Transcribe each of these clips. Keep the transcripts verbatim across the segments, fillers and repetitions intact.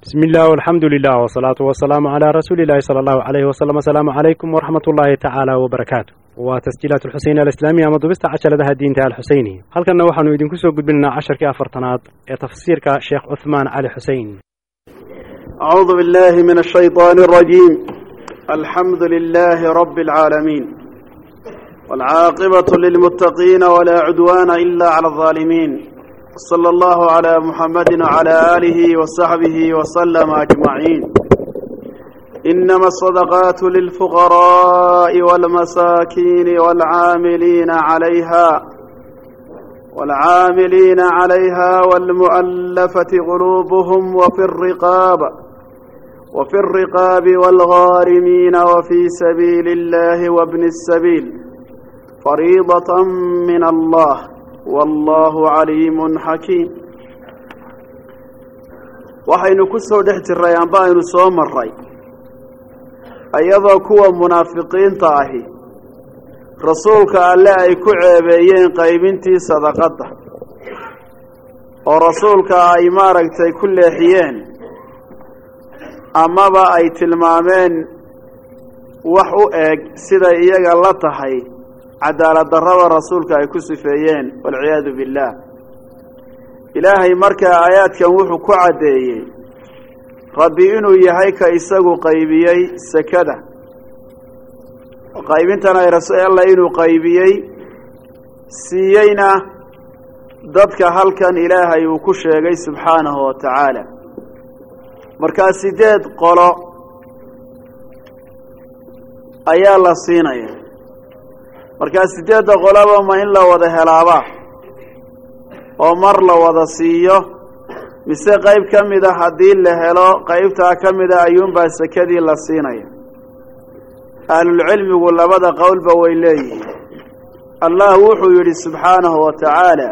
بسم الله والحمد لله والصلاة والسلام على رسول الله صلى الله عليه وسلم. السلام عليكم ورحمة الله تعالى وبركاته. وتسجيلات الحسين الإسلامية مضبست عشر لها الدين تاع الحسيني. هل كنا وحنا يدين كسو قد بلنا عشر كافرتنات تفسير كشيخ عثمان علي حسين. أعوذ بالله من الشيطان الرجيم. الحمد لله رب العالمين والعاقبة للمتقين ولا عدوان إلا على الظالمين. صلى الله على محمد وعلى آله وصحبه وسلم أجمعين. إنما الصدقات للفقراء والمساكين والعاملين عليها والعاملين عليها والمؤلفة قلوبهم وفي الرقاب وفي الرقاب والغارمين وفي سبيل الله وابن السبيل فريضة من الله والله عليم حكيم. waxaynu ku soo dhex jiray aan baaynu soo maray ayadoo kuwa munaafiqiinta ahi rasuulka alle ay ku ceebeeyeen qaybintii sadaqada oo rasuulka ay maaragtay ku leexiyeen amaba ay tilmaameen wax u eeg sida iyaga la tahay cadaalad darrada rasuulka ay ku sifeeyeen walciyaadu billaah. ilaahay markaa aayaadkan wuxuu ku caddeeyey rabbi inuu yahay ka isagu qaybiyey sakada qaybintana ay rasuul inuu qaybiyey siiyeyna dadka halkan ilaahay uu ku sheegay subxaanahu wa tacaala. markaa sideed qolo ayaa la siinaya. markaa sideedda qolaba ma in la wada helaaba oo mar la wada siiyo mise qayb ka mid a haddii la helo qaybtaa ka mid a ayuunbaa sakadii la siinaya. ahlulcilmigu labada qowlba way leeyihiin. allah wuxuu yidhi subxaanahu wa tacaala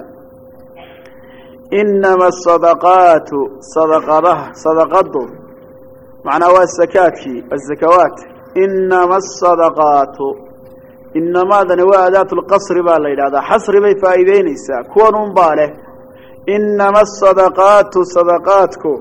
inama asadaqaatu sadaqadaha sadaqadu macnaa waa sakaadkii azakawaat. inama asadaqaatu inamaadani waa adaatu lqasri baa la yidhahdaa, xasri bay faa'iideynaysaa. kuwan unbaa leh inama asadaqaatu sadaqaadku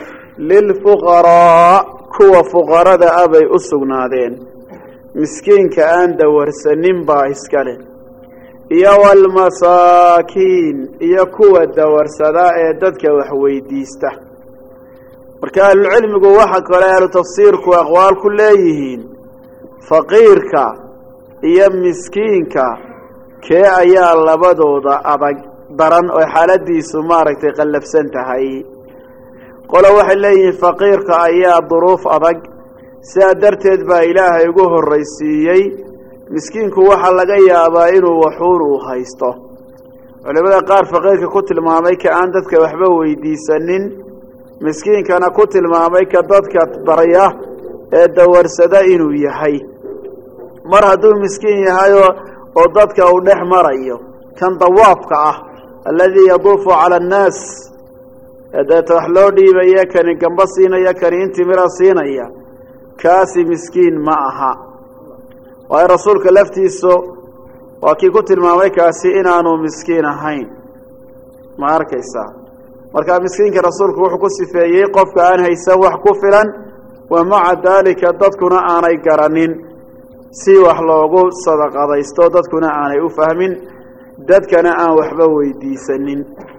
lilfuqaraa kuwa fuqarada ah bay u sugnaadeen, miskiinka aan dawarsanin baa iska leh, iyo walmasaakiin iyo kuwa dawarsada ee dadka wax weydiista. marka ahlucilmigu waxa kale ahlu tafsiirku aqwaal ku leeyihiin faqiirka iyo miskiinka kee ayaa labadooda adag daran oo xaaladiisu maaragtay qallafsan tahay. qolo waxay leeyihiin faqiirka ayaa duruuf adag, sidaa darteed baa ilaahay ugu horraysiiyey. miskiinku waxaa laga yaabaa inuu waxuun uu haysto. culimada qaar faqiirka ku tilmaamay ka aan dadka waxba weydiisanin, miskiinkana ku tilmaamay ka dadka barya ee dawarsada inuu yahay. mar hadduu miskiin yahay oo dadka uu dhex marayo, kan dawaafka ah alladii yaduufu cala annaas eedeeta wax loo dhiibaya, kani gamba siinaya, kani intimira siinaya, kaasi miskiin ma aha. waayo rasuulka laftiisu waa kii ku tilmaamay kaasi inaanu miskiin ahayn. ma arkaysaa? markaa miskiinka rasuulku wuxuu ku sifeeyey qofka aan haysan wax ku filan, wa maca daalika dadkuna aanay garanin si wax loogu sadaqadaysto, dadkuna aanay u fahmin, dadkana aan waxba weydiisanin.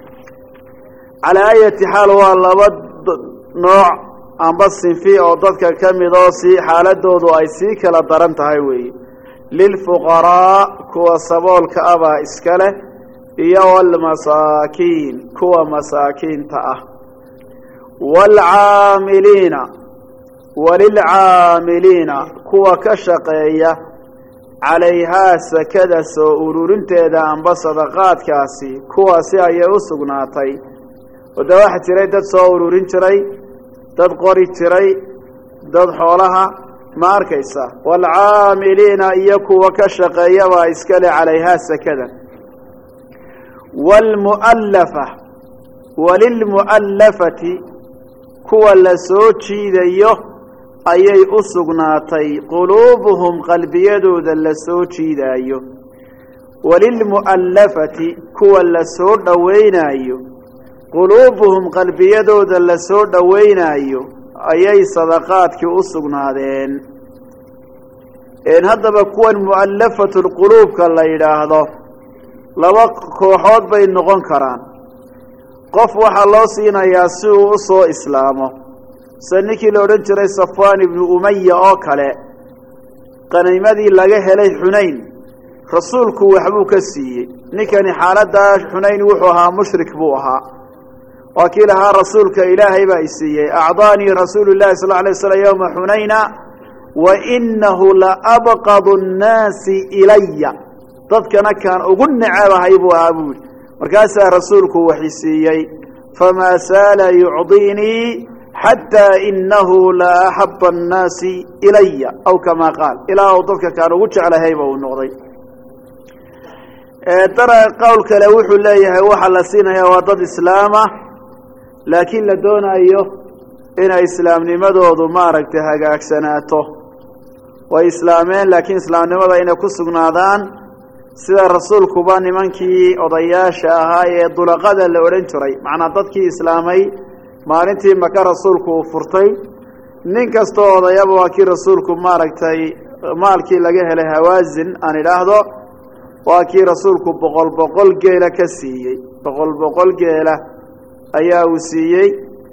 calaa ayati xaal waa laba nooc amba sinfi oo dadka ka mid oo si xaaladoodu ay sii kala daran tahay weeye. lilfuqaraa kuwa saboolka ah baa iska leh, iyo walmasaakiin kuwa masaakiinta ah, waalcaamiliina walilcaamiliina kuwa ka shaqeeya calayhaa sakada soo ururinteeda amba sadaqaadkaasi kuwaasi ayay u sugnaatay. wada waxa jiray dad soo ururin jiray, dad qori jiray, dad xoolaha ma arkaysa. waalcaamiliina iyo kuwa ka shaqeeya baa iska leh calayhaa sakada. waalmu'allafa walilmu'allafati kuwa la soo jiidayo ayay u sugnaatay quluubuhum qalbiyadooda la soo jiidaayo. walilmu'allafati kuwa la soo dhowaynayo quluubuhum qalbiyadooda la soo dhowaynayo ayay sadaqaadkii u sugnaadeen. een haddaba kuwan mu'allafatulquluubka la yidhaahdo laba kooxood bay noqon karaan. qof waxaa loo siinayaa si uu u soo islaamo, se ninkii la odhan jiray safwaan ibnu umaya oo kale, qaniimadii laga helay xunayn rasuulku waxbuu ka siiyey. ninkani xaaladdaa xunayn wuxuu ahaa mushrik buu ahaa, waa kii lahaa rasuulka ilaahay baa i siiyey, acdaanii rasuulu llahi sal alay waslam yowma xunayna wa inahu la abqadu nnaasi ilaya, dadkana kaan ugu necabahay buu ahaa buu yihi. markaasaa rasuulku waxi siiyey, famaa saala yucdiinii xataa inahu la axaba annaasi ilaya, aw kamaa qaal, ilaa u dadka kaan ugu jeclahayba uu noqday. dara qowl kale wuxuu leeyahay waxaa la siinayaa waa dad islaama, laakiin la doonayo inay islaamnimadoodu maaragtay hagaagsanaato. way islaameen laakiin islaamnimada inay ku sugnaadaan, sida rasuulkuba nimankii odayaasha ahaa ee dulaqada la odhan jiray, macnaa dadkii islaamay maalintii maka rasuulku uu furtay, nin kastoo odayaba waa kii rasuulku maaragtay maalkii laga helay hawaasin aan idhaahdo, waa kii rasuulku boqol boqol geela ka siiyey. boqol boqol geela ayaa uu siiyey.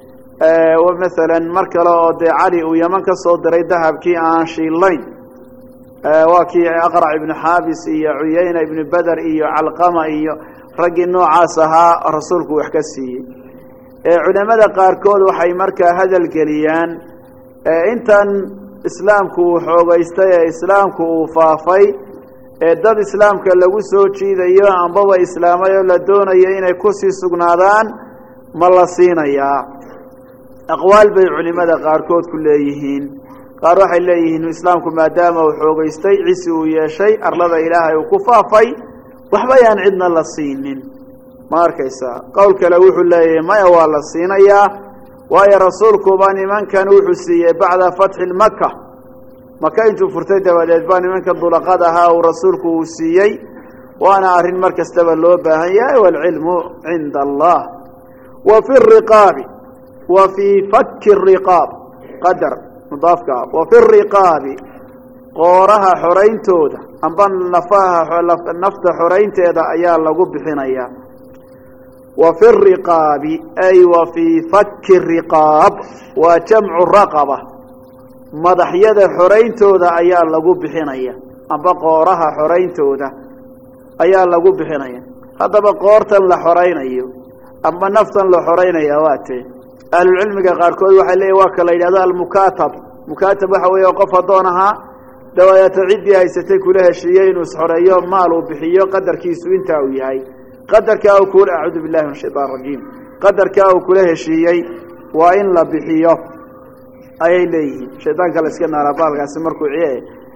maalan mar kale oo dee cali uu yaman ka soo diray dahabkii aan shiillayn, waa kii aqrac ibnu xaabis iyo cuyayna ibnu beder iyo calqama iyo raggii noocaas ahaa rasuulku wax ka siiyey. culamada qaarkood waxay markaa hadal geliyaan intan islaamku uu xoogaystay ee islaamku uu faafay, ee dad islaamka lagu soo jiidayo ambaba islaamay oo la doonayo inay kusii sugnaadaan, ma la siinayaa? aqwaal bay culimada qaarkood ku leeyihiin. qaar waxay leeyihiin islaamku maadaama uu xoogaystay, cisi uu yeeshay, arlada ilaahay uu ku faafay, waxba yaan cidna la siinin. ma arkaysaa? qowl kale wuxuu leeyahay maya, waa la siinayaa, waayo rasuulkuba nimankan wuxuu siiyey bacda fatxi maka, maka intuu furtay dabadeed baa nimanka dulaqad ahaa uu rasuulku uu siiyey, waana arrin mar kastaba loo baahan yahay. waalcilmu cinda allah. wa fi riqaabi wa fii fakki riqaab qadar mudaafka, wa fi riqaabi qooraha xorayntooda amba nafaha nafta xoraynteeda ayaa lagu bixinayaa. wa fi riqaabi ay wa fii fakki riqaab waa jamcu raqaba, madaxyada xorayntooda ayaa lagu bixinaya, amba qooraha xorayntooda ayaa lagu bixinaya. haddaba qoortan la xoraynayo amba naftan la xoraynaya waa tee? ahlulcilmiga qaarkood waxay leeyihin waa ka la yidhahdo almukaatab. mukaatab waxa weeye qof addoon ahaa, dawadeeta ciddii haysatay kula heshiiyey inuu isxoreeyo, maal uu bixiyo, qadarkiisu intaa uu yahay, qadarkaa uu kula acuudu billahi min ashaytaan rajiim, qadarkaa uu kula heshiiyey waa in la bixiyo ayay leeyihiin. shaydaanka la iska naaraa baalkaasi markuu ciye.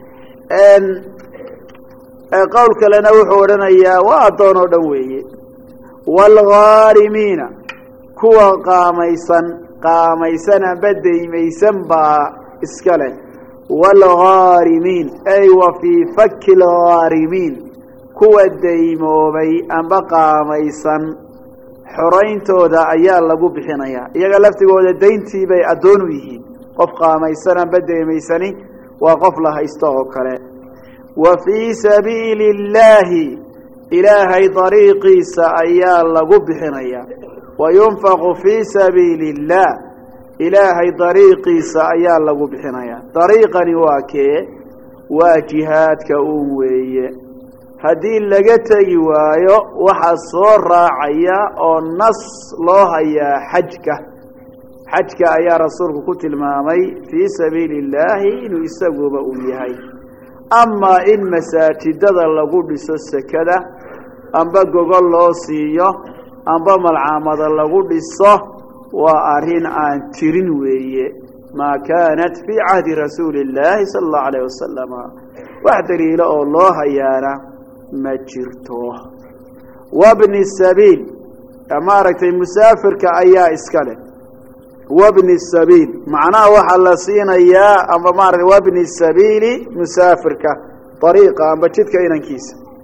qowl kalena wuxuu odhanayaa waa addoon oo dhan weeye. waalghaarimiina kuwa qaamaysan qaamaysan amba daymaysan baa iska leh. waalghaarimiin ay wa fii fakki lghaarimiin kuwa daymoobay amba qaamaysan xorayntooda ayaa lagu bixinayaa. iyaga laftigooda dayntii bay addoon u yihiin. qof qaamaysan amba daymaysani waa qof la haysto oo kale. wa fii sabiili illaahi ilaahay dariiqiisa ayaa lagu bixinayaa. wayunfaqu fii sabiili illaah ilaahay dariiqiisa ayaa lagu bixinayaa. dariiqani waa kee? waa jihaadka uun weeye. haddii laga tegi waayo waxaa soo raacaya oo nas loo hayaa xajka. xajka ayaa rasuulku ku tilmaamay fii sabiili illaahi inuu isaguba uu yahay. amaa in masaajidada lagu dhiso sekada, amba gogol loo siiyo, amba malcaamada lagu dhiso, waa arrin aan jirin weeye. maa kaanat fii cahdi rasuuli illaahi sala allahu alayh wasalam, wax daliilo oo loo hayaana ma jirto. wabni sabiil maaragtay musaafirka ayaa iska leh. wabni sabiil macnaha waxaa la siinayaa amba maaragtay wabni sabiili musaafirka, ariiqa amba jidka inankiisa.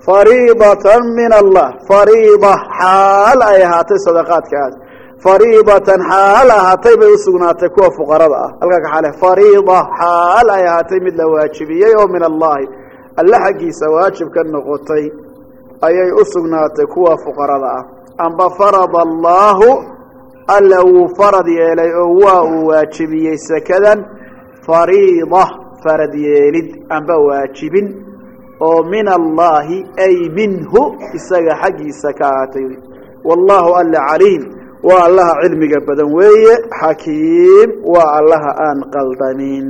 fariidatan min allah fariida xaal ay ahaatay sadaqaadkaas fariidatan xaal ahaatay bay usugnaatay kuwa fuqarada ah halkaa ka xaale fariida xaal ay ahaatay mid la waajibiyey oo min allahi alla xaggiisa waajib ka noqotay ayay usugnaatay kuwa fuqarada ah amba farada allaahu alla wuu farad yeelay oo waa uu waajibiyey sakadan fariida farad yeelid amba waajibin oo min allaahi ay minhu isaga xaggiisa ka ahaatay wallaahu alla caliim waa allaha cilmiga badan weeye xakiim waa allaha aan qaldanin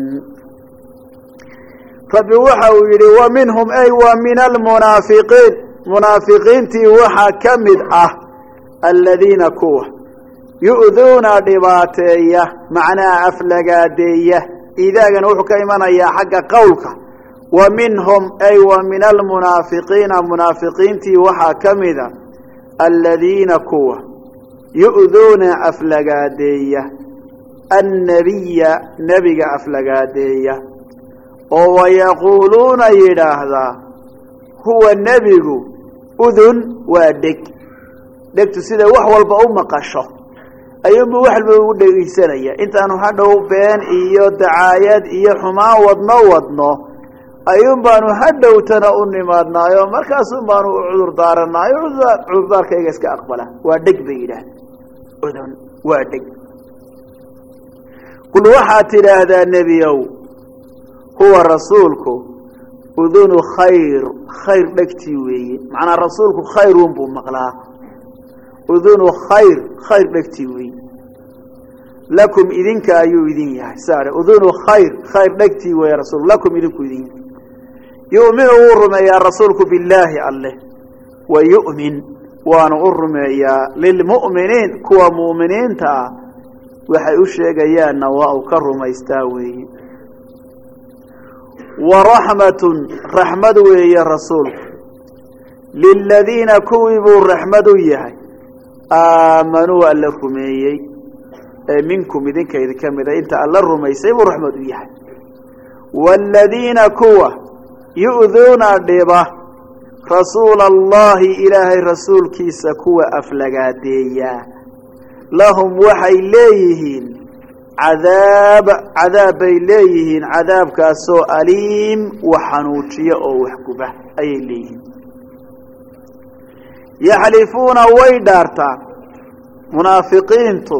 rabbi waxa uu yidhi wa minhum ay wa min almunaafiqiin munaafiqiintii waxaa ka mid ah aladiina kuwa yu'duuna dhibaateeya macnaha aflagaadeeya iidaagana wuxuu ka imanayaa xagga qowlka wa minhum ay wa min almunaafiqiina munaafiqiintii waxaa ka mid a aladiina kuwa yu'duuna aflagaadeeya annabiya nebiga aflagaadeeya oo wayaquuluuna yidhaahdaa huwa nebigu udun waa dheg dhegtu sida wax walba u maqasho ayuunbuu wax walba ugu dhegeysanaya intaanu hadhow been iyo dacaayad iyo xumaan wadno wadno ayuun baanu hadhowtana u nimaadnaayo markaasun baanu u cudur daaranaayo cudurdaarkayga iska aqbala waa dheg bay yidhaahda udun waa dheg qul waxaad tidhaahdaa nebiyow huwa rasuulku udunu khayr khayr dhegtii weeye macnaa rasuulku khayruun buu maqlaa udunu khayr khayr dhegtii weeye lakum idinka ayuu idin yahay saare udunu khayr khayr dhegtii weeye rasuul lakum idinku idin yahay yu'minu wuu rumeeyaa rasuulku billaahi alleh wa yu'min waanu u rumeeyaa lilmu'miniin kuwa mu'miniinta ah waxay u sheegayaanna waa uu ka rumaystaa weeye waraxmatun raxmad weeye rasuulku liladiina kuwii buu raxmad u yahay aamanuu alla rumeeyey ee minkum idinka idinka mida inta alla rumaysay buu raxmad u yahay waaladiina kuwa yu'duuna dhiba rasuula allahi ilaahay rasuulkiisa kuwa aflagaadeeyaa lahum waxay leeyihiin cadaab cadaab bay leeyihiin cadaabkaasoo aliim wax xanuujiya oo wax guba ayay leeyihiin yaxlifuuna way dhaartaan munaafiqiintu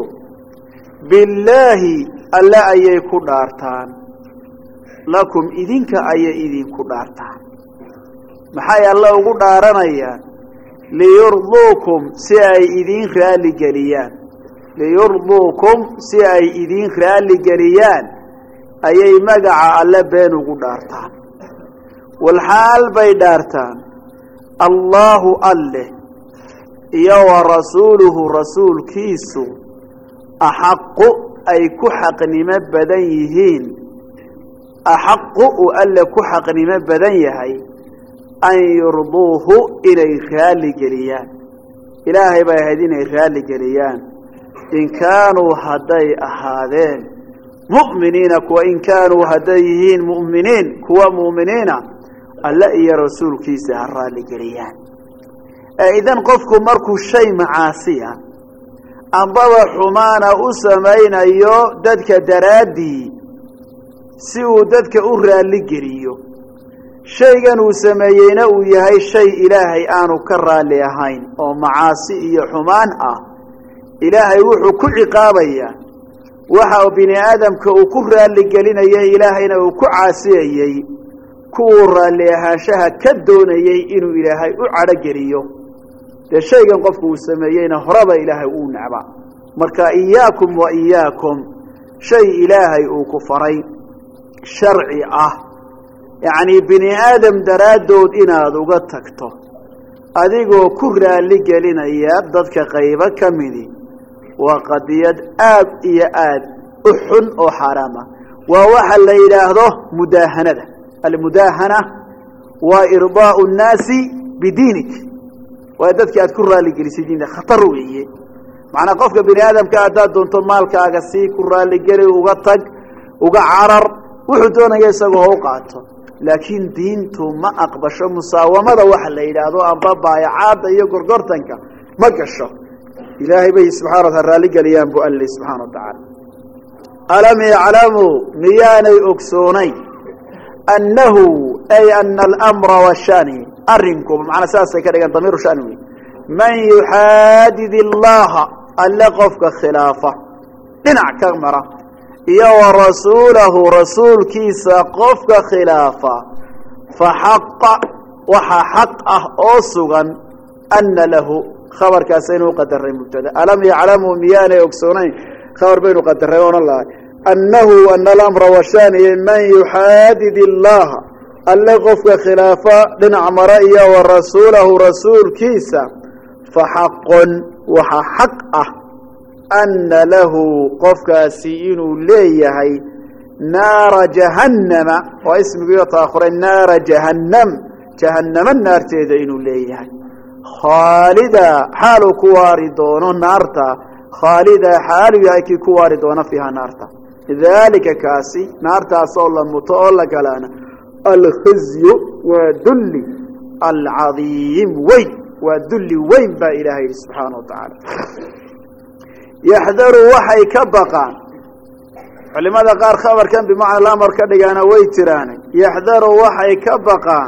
billaahi alle ayay ku dhaartaan lakum idinka ayay idinku dhaartaan maxay alle ugu dhaaranayaan liyurduukum si ay idin raali geliyaan liyurduukum si ay idin raali geliyaan ayay magaca alle been ugu dhaartaan walxaal bay dhaartaan allaahu alleh iyo wa rasuuluhu rasuulkiisu axaqu ay ku xaqnimo badan yihiin axaqu uu alle ku xaqnimo badan yahay an yurduuhu inay raali geliyaan ilaahay bay ahayd inay raali geliyaan in kaanuu hadday ahaadeen mu'miniina kuwa in kaanuu hadday yihiin mu'miniin kuwa mu'miniina alle iyo rasuulkiisa ha raali geliyaan idan qofku markuu shay macaasiya ambaba xumaana u samaynayo dadka daraaddii si uu dadka u raali geliyo shaygan uu sameeyeyna uu yahay shay ilaahay aanu ka raali ahayn oo macaasi iyo xumaan ah ilaahay wuxuu ku ciqaabayaa waxa bini aadamka uu ku raali gelinayay ilaahayna uu ku caasiyayey kuwuu raalli ahaanshaha ka doonayey inuu ilaahay u cadhogeliyo dee shaygan qofku uu sameeyeyna horeba ilaahay uu necba marka iyaakum wa iyaakum shay ilaahay uu ku faray sharci ah yacnii bini aadam daraaddood inaad uga tagto adigoo ku raali gelinaya dadka qaybo ka midi waa qadiyad aad iyo aad u xun oo xaaraama waa waxa la yidhaahdo mudaahanada almudaahana waa irdaa'u nnaasi bidiinik waa dadka aad ku raali gelisay diinta khatar weeye macnaa qofka bini aadamka haddaad doonto maalkaaga sii ku raaligeli uga tag uga carar wuxuu doonaya isagoo ha u qaato laakiin diintu ma aqbasho musaawamada waxa la yidhaahdo amba baayacaadda iyo gorgortanka ma gasho ilaahay bay subxaana wataala raalli geliyaan buu alle subxaana watacaala alam yaclamuu miyaanay ogsoonayn annahu ay ana alamra washani arrinku macnaa saasay ka dhigan damiiru shani wey man yuxaadid illaha alle qofka khilaafa dhinac ka mara iyo wa rasuulahu rasuulkiisa qofka khilaafa fa xaqa waxaa xaq ah oo sugan ana lahu khabarkaas inuu qadaray mubtada alam yaclamuu miyaanay ogsoonayn khabar baynu qadaray onan lahay annahu ana alamra washaniye man yuxaadid illaha alle qofka khilaafa dhinac mara iyo wa rasuulahu rasuulkiisa fa xaqun waxaa xaq ah ana lahu qofkaasi inuu leeyahay naara jahannama waa ismigiiyo taakhuray naara jahannam jahannama naarteeda inuu leeyahay khaalida xaaluu ku waari doono naarta khaalida xaalu yahay kii ku waari doono fiiha naarta daalika kaasi naartaasoo la muto oo la galaana alkhizyu waa dulli alcadiim weyn waa dulli weyn baa ilaahay yidhi subxaana wa tacaala yaxdaru waxay ka baqaan culimada qaar khabarkan bimacna alamar ka dhigaana way jiraane yaxdaru waxay ka baqaan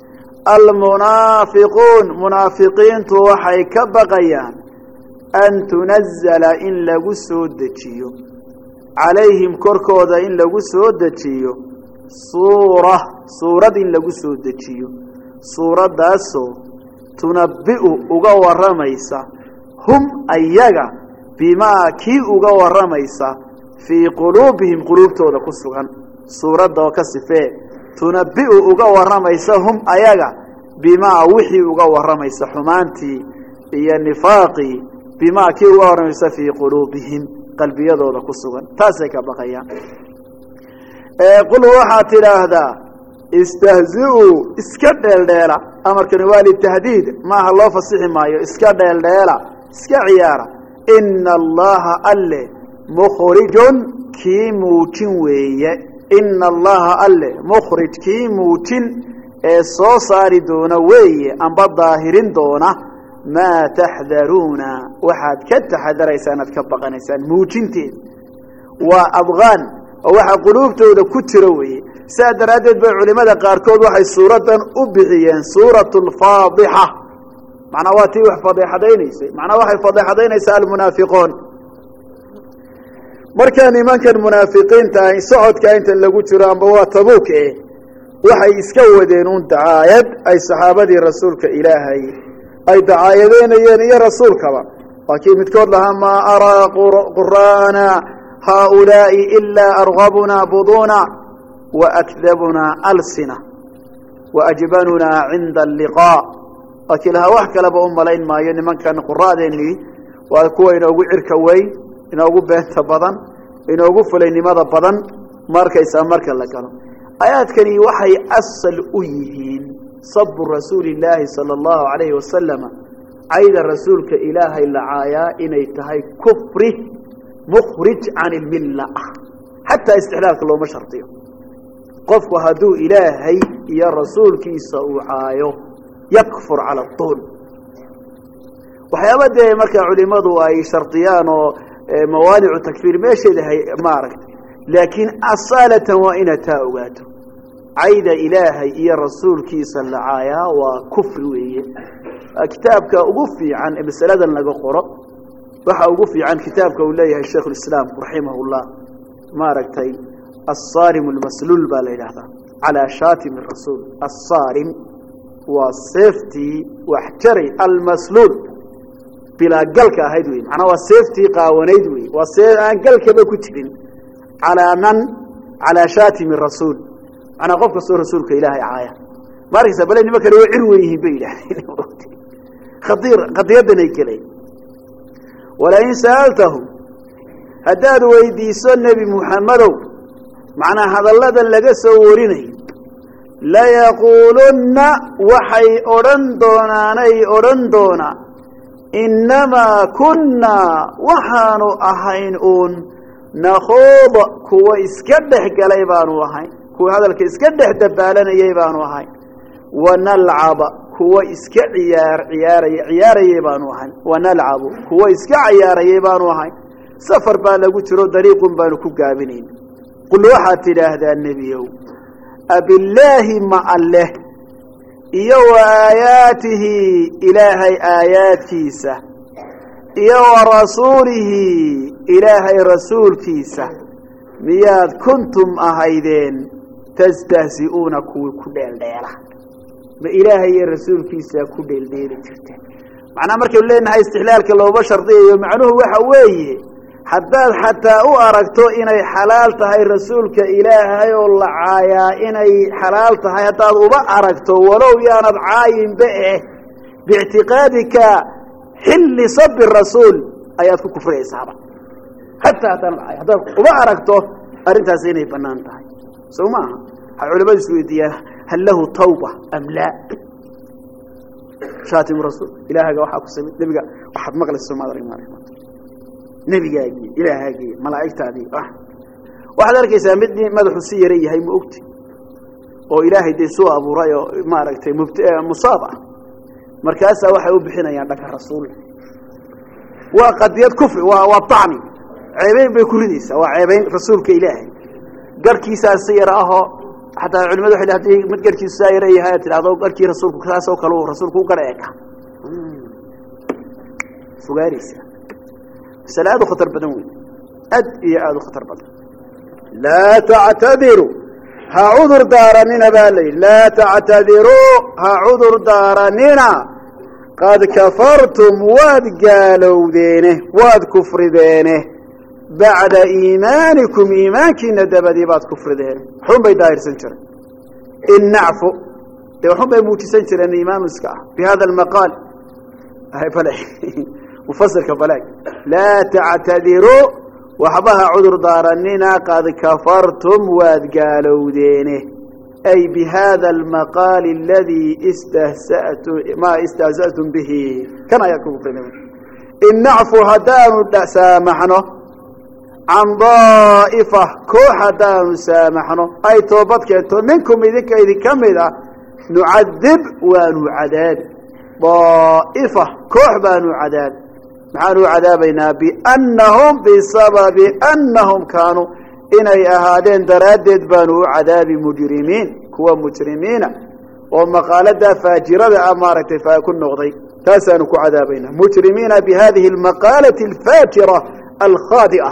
almunaafiquun munaafiqiintu waxay ka baqayaan an tunazala in lagu soo dejiyo calayhim korkooda in lagu soo dejiyo suura suurad in lagu soo dejiyo suuraddaasoo tunabbi'u uga warramaysa hum ayaga bimaa kii uga warramaysa fii quluubihim quluubtooda ku sugan suuradda oo ka sifee tunabbi'u uga warramaysa hum ayaga bimaa wixii uga warramaysa xumaantii iyo nifaaqii bimaa kii uga warramaysa fii quluubihim qalbiyadooda ku sugan taasay ka baqayaan qul waxaad tidhaahdaa istahzi-uu iska dheeldheela amarkani waa litahdiid maaha loo fasixi maayo iska dheeldheela iska ciyaara ina allaha alle mukhrijun kii muujin weeye ina allaha alle mukhrij kii muujin ee soo saari doona weeye amba daahirin doona maa taxdaruuna waxaad ka taxadaraysaan aad ka baqanaysaan muujinteed waa adqaan oo waxa quluubtooda ku jira weeye saa daraaddeed bay culimada qaarkood waxay suuraddan u bixiyeen suuratu alfaadixa macnaa waa tii wax fadeexadaynaysay macnaa waxay fadeexadaynaysaa almunaafiquun markaa nimankan munaafiqiinta ahy socodka intan lagu jiro amba waa tabuuk e waxay iska wadeen uun dacaayad ay saxaabadii rasuulka ilaahay ay dacaayadeynayeen iyo rasuulkaba waa kii midkood lahaa maa araa qur'aana haaulaa'i ilaa argabunaa buduuna waakdabunaa alsina waajbanunaa cinda alliqaa waa kii lahaa wax kaleba u malayn maayo nimankan qura'deennii waa kuwa inoogu cirka weyn inoogu beenta badan inoogu fulaynimada badan markaysaa marka la galo aayaadkani waxay asal u yihiin sabu rasuuli illaahi sala allahu calayhi wasalama cayda rasuulka ilaahay la caayaa inay tahay kufri mukhrij can ilmilla ah xataa istixlaalka looma shardiyo qofku hadduu ilaahay iyo rasuulkiisa uu caayo yakfur cala aduul waxyaaba dee markaa culimadu ay shardiyaan oo mawaanicu takfiir meesheeda maaragtay laakiin asaalatan waa inaad taa ogaato cayda ilaahay iyo rasuulkiisa la caayaa waa kufri weeye kitaabka ugu fiican ee masaladan laga qoro waxa ugu fiican kitaabka uu leeyahay sheekh ulislaam raximahullah maaragtay assaarim almasluul baa la yidhaahdaa calaa shaatim rasuul assaarim waa seeftii wax jaray almasluul bilaa galka ahayd wey macnaa waa seeftii qaawanayd wey waa see aan galkaba ku jirin calaa man calaa shaatimi rasuul macnaa qof kastoo rasuulka ilaahay caaya ma arkaysa bale nima kale waa cir wen yihiin bay yidhahdeen khadiir qadiyadan ay gelayn walain sa'altahum haddaad weydiiso nebi muxammedow macnaa hadalladan laga soo warinayo layaquulunna waxay odhan doonaanay odhan doonaa innamaa kunnaa waxaanu ahayn uun nakhuud kuwa iska dhex galay baanu ahayn kuwa hadalka iska dhex dabaalanayay baanu ahayn wanalcaba kuwa iska ciyaar ciyaaraya ciyaarayay baanu ahayn wanalcabu kuwa iska ciyaarayay baanu ahayn safar baa lagu jiro dariiqun baanu ku gaabinayn qul waxaad tidhaahdaa nebiyow abillaahi ma alleh iyo wa aayaatihi ilaahay aayaadkiisa iyo wa rasuulihi ilaahay rasuulkiisa miyaad kuntum ahaydeen tastahzi'uuna kuwii ku dheeldheela ma ilaahay iyo rasuulkiisa ku dheeldheeli jirteen macnaa markaynu leenahay istixlaalka looba shardiyayo macnuhu waxa weeye haddaad xataa u aragto inay xalaal tahay rasuulka ilaahay oo la caayaa inay xalaal tahay haddaad uba aragto walow yaanad caayinba eh biictiqaadika xilli sabi rasuul ayaad ku kufriyaysaaba hataa haddaanad caay haddaad uba aragto arrintaasi inay bannaan tahay sow maaha waxay culimadu is weydiiyaan hal lahu tawba am laa shaatim rasuul ilaahaga waxaa ku samay nebiga waxaad maqlaysa soomaalida rimaarima nebigaagii ilaahagii malaa'igtaadii waxaad arkaysaa mid madaxu si yara yahay ma ogti oo ilaahay dee soo abuuray oo maaragtay musaab ah markaasaa waxay u bixinayaan dhanka rasuul waa qadiyad kufri waa waa tacni ceebeyn bay ku ridaysaa waa ceebeyn rasuulka ilaahay garhkiisaa si yara ahoo xataa culimadu waxay haddii mid garhkiisu saa yara yahay aad tidhahdo garhkii rasuulku saasoo kale uu rasuulku u garh eeka fogaanaysaa مسألة هذا خطر بدن وين أد إيه هذا خطر بدن لا تعتذروا ها عذر دارننا بالي لا تعتذروا ها عذر دارننا قد كفرتم واد قالوا دينه واد كفر دينه بعد إيمانكم إيمانك ندب ديبات كفر دينه حم بيداير سنشر إن نعفو حم بيموت سنشر أن إيمان مسكع بهذا المقال هاي فلاح مفسر كفلاك لا تعتذروا وحبها عذر دارننا قد كفرتم واد قالوا دينه أي بهذا المقال الذي استهزأتم ما استهزأتم به كما يكون في نبي إن نعفو هدان سامحنا عن ضائفة كو هدان سامحنا أي توبتك منكم إذك إذ كمدا نعذب ونعذاب ضائفة كوحبان عذاب معانو عذابنا بأنهم بسبب أنهم كانوا إني أهادين درادد بانو عذاب مجرمين كوا مجرمين ومقالة فاجرة أمارة فاكن نغضي تاسانك عذابنا مجرمين بهذه المقالة الفاجرة الخاطئة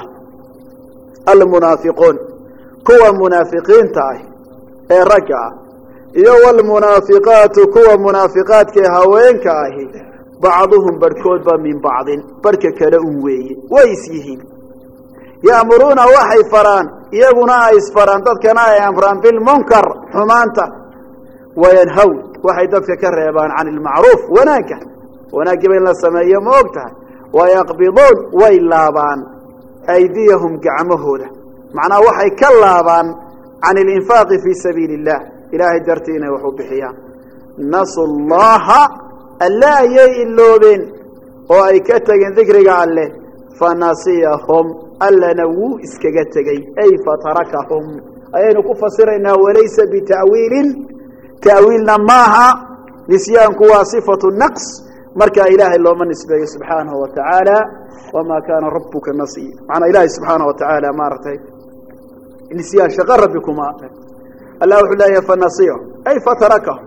المنافقون كوا منافقين تاي الرجعة يو المنافقات كوا منافقات كهوين كاهي بعضهم بركود من بعض بركة كلاوي ويسيهين يأمرون وحي فران يغنا إسفران تذكنا يأمران بالمنكر حمانتا وينهون وحي دفك كرهبان عن المعروف وناكه وناكه بين السماء موقتها ويقبضون ويلابان أيديهم قعمهوده معنى وحي كلابان عن الإنفاق في سبيل الله إلهي درتين وحب حيان نسوا الله ألا يئلوبين وأي كتغن ذكرك عليه فنسيهم ألا نوو إسكغتغي أي فتركهم أي نكف سرنا وليس بتأويل تأويلنا معها نسيان كوا صفة النقص مركا إله الله من نسبه سبحانه وتعالى وما كان ربك نسيا معنى إله سبحانه وتعالى مارتي نسيان شغر بكما الله لا فنسيه أي فتركهم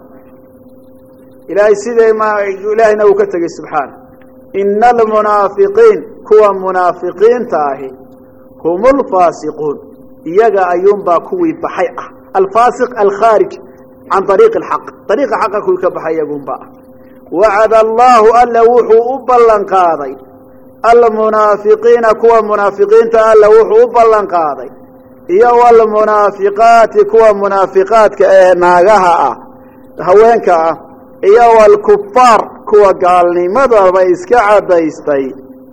إلهي سيدي ما إلهنا وكتك سبحانه إن المنافقين كوا منافقين تاهي هم الفاسقون إيجا أيوم باكوي بحيئة الفاسق الخارج عن طريق الحق طريق حق كل كبحي يقوم با وعد الله ألا وحو أبلن قاضي المنافقين كوا منافقين تألا وحو أبلن قاضي إيو المنافقات كوا منافقات كأناغها هوينك iyo walkufaar kuwa gaalnimadaba iska cadaystay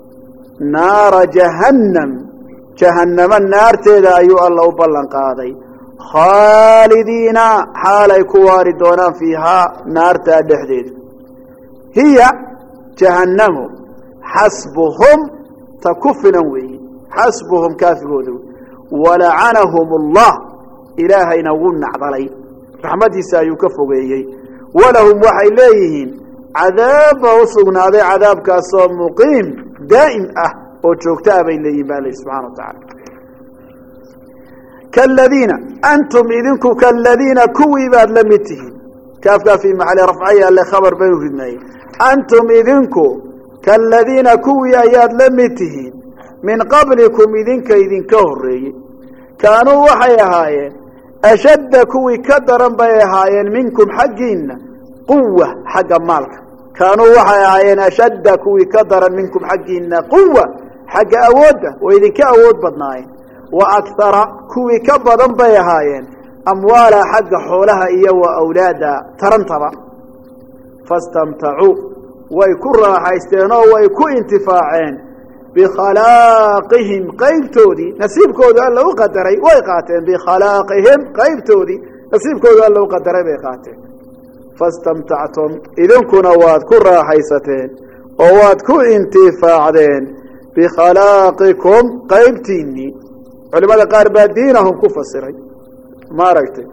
naara jahannam jahannama naarteeda ayuu alla u ballan qaaday khaalidiina xaalay ku waari doonaan fiihaa naartaa dhexdeeda hiya jahannamu xasbuhum ta ku filan weeye xasbuhum kaafigooda walacanahum allah ilaahayna wuu nacdalay raxmadiisa ayuu ka fogeeyey walahum waxay leeyihiin cadaab baa u sugnaaday cadaabkaasoo muqiim daa'im ah oo joogta ah bay leeyihin baa leh subxana wa tacaala kaladiina antum idinku kaladiina kuwii baad la mid tihiin kaafkaa fii maxali rafcaya alle khabar baynu ridnayey antum idinku kaladiina kuwii ayaad la mid tihiin min qablikum idinka idinka horreeyey kaanuu waxay ahaayeen ashadda kuwii ka daran bay ahaayeen minkum xaggiinna quwa xagga maalka kaanuu waxay ahaayeen ashadda kuwii ka daran minkum xaggiinna quwa xagga awoodda way idinka awood badnaayeen wa akthara kuwii ka badan bay ahaayeen amwaala xagga xoolaha iyo wa awlaada tarantaba fastamtacuu way ku raaxaysteen oo way ku intifaaceen bikhalaaqihim qaybtoodii nasiibkooda alla u qadaray way qaateen bikhalaaqihim qaybtoodii nasiibkooda alla u qadaray bay qaateen fastamtactum idinkuna waad ku raaxaysateen oo waad ku intifaacdeen bikhalaqikum qaybtiinnii culimada qaar baa diinahum ku fasiray maaragtay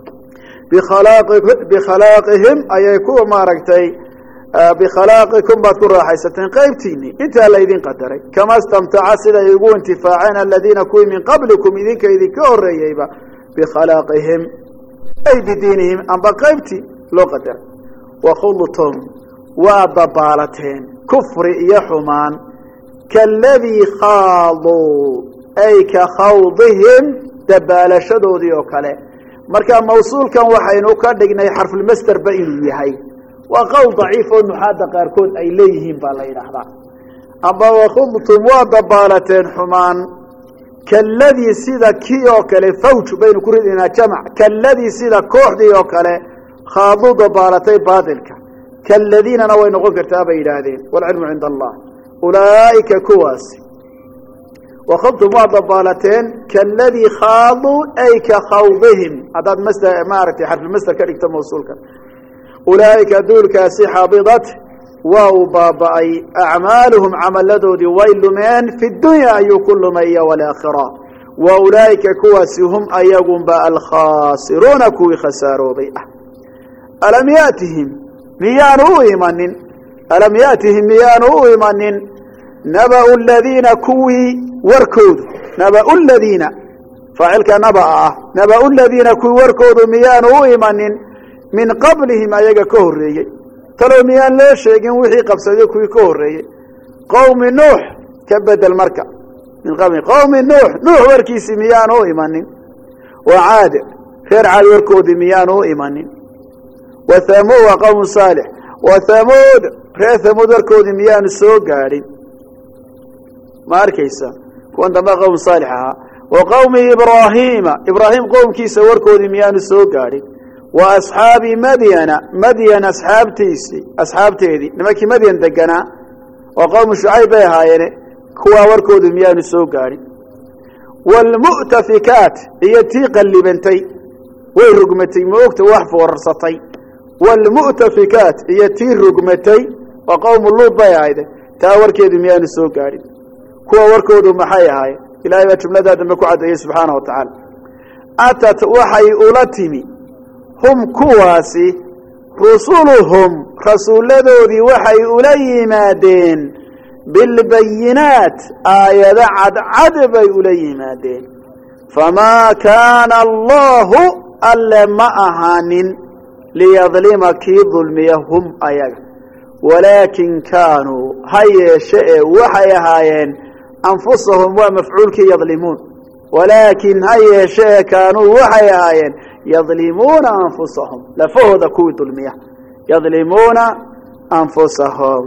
bikhalaqi bikhalaaqihim ayay ku maaragtay bikhalaqikum baad ku raaxaysateen qaybtiinnii intaa la idin qadaray kama istamtaca siday ugu intifaaceen aladiina kuwii min qablikum idinka idinka horreeyeyba bikhalaaqihim ay bidiinihim amba qaybtii loo qadaray wakhudtum waa dabaalateen kufri iyo xumaan kaaladii khaaduu ay ka khawdihim dabaalashadoodii oo kale marka mawsuulkan waxaynu ka dhignay xarfulmasderba inuu yahay waa qowl daciif oo nuxaada qaarkood ay leeyihiin baa la yidhaahdaa amba wakhudtum waa dabaalateen xumaan kaaladii sida kii oo kale fawj baynu ku ridaynaa jamac kaaladii sida kooxdii oo kale khaaduu dabaalatay baatilka kaaladiinana way noqon kartaa bay yidhaahdeen waalcilmu cinda allah ulaa'ika kuwaasi wakhudtum waa dabaalateen kaaladii khaaduu ay ka khawdihim haddaad masder maaragtay xarfulmasder ka dhigto mawsuulka ulaa'ika duulkaasi xabidat waa uu baaba'ay acmaaluhum camaladoodii way lumeen fi dunya ayuu ku lumay iyo walaakhira wa ulaa'ika kuwaasi hum ayagunba alkhaasiruuna kuwii khasaaroobay ah alam yaatihim miyaanu u imanin alam yaatihim miyaanu u imanin naba'u ladiina kuwii warkoodu naba'u ladiina faacilka naba'a ah naba'u ladiina kuwii warkoodu miyaanu u imanin min qablihim ayaga ka horreeyey talow miyaan loo sheegin wixii qabsaday kuwii ka horreeyey qowmi nuux ka bedel marka min qabli qowmi nuux nuux warkiisii miyaanu u imanin wa caad reer caad warkoodii miyaanu u imanin wa thamuud wa qowmu saalix wa thamuud reer thamuud warkoodii miyaanu soo gaadhin ma arkaysa kuwan dambe qowmu saalix ahaa wa qowmi ibraahiima ibraahim qowmkiisa warkoodii miyaanu soo gaadhin wa asxaabi madyana madyan asxaabtiisii asxaabteedii nimankii madyan deganaa oo qowmu shucayb bay ahaayeene kuwaa warkoodu miyaanu soo gaadhin waalmu'tafikaat iyo tii qallibantay way rugmatay ma ogta wax foorarsatay waalmu'tafikaat iyo tii rugmatay oo qowmu luud bay ahayde taa warkeedu miyaanu soo gaadhin kuwa warkoodu maxay ahaayeen ilaahay baa jumladaa dambe ku caddeeyey subxaanahu wa tacaala atat waxay ula timi hum kuwaasi rusuluhum rasuulladoodii waxay ula yimaadeen bilbayinaat aayado cadcad bay ula yimaadeen famaa kaana allahu alle ma ahaanin liyadlima kii dulmiya hum ayaga walaakin kaanuu ha yeeshe ee waxay ahaayeen anfusahum waa mafcuulkii yadlimuun walaakin ha yeeshe ee kaanuu waxay ahaayeen yadlimuuna anfusahum lafahooda kuwii dulmiya yadlimuuna anfusahum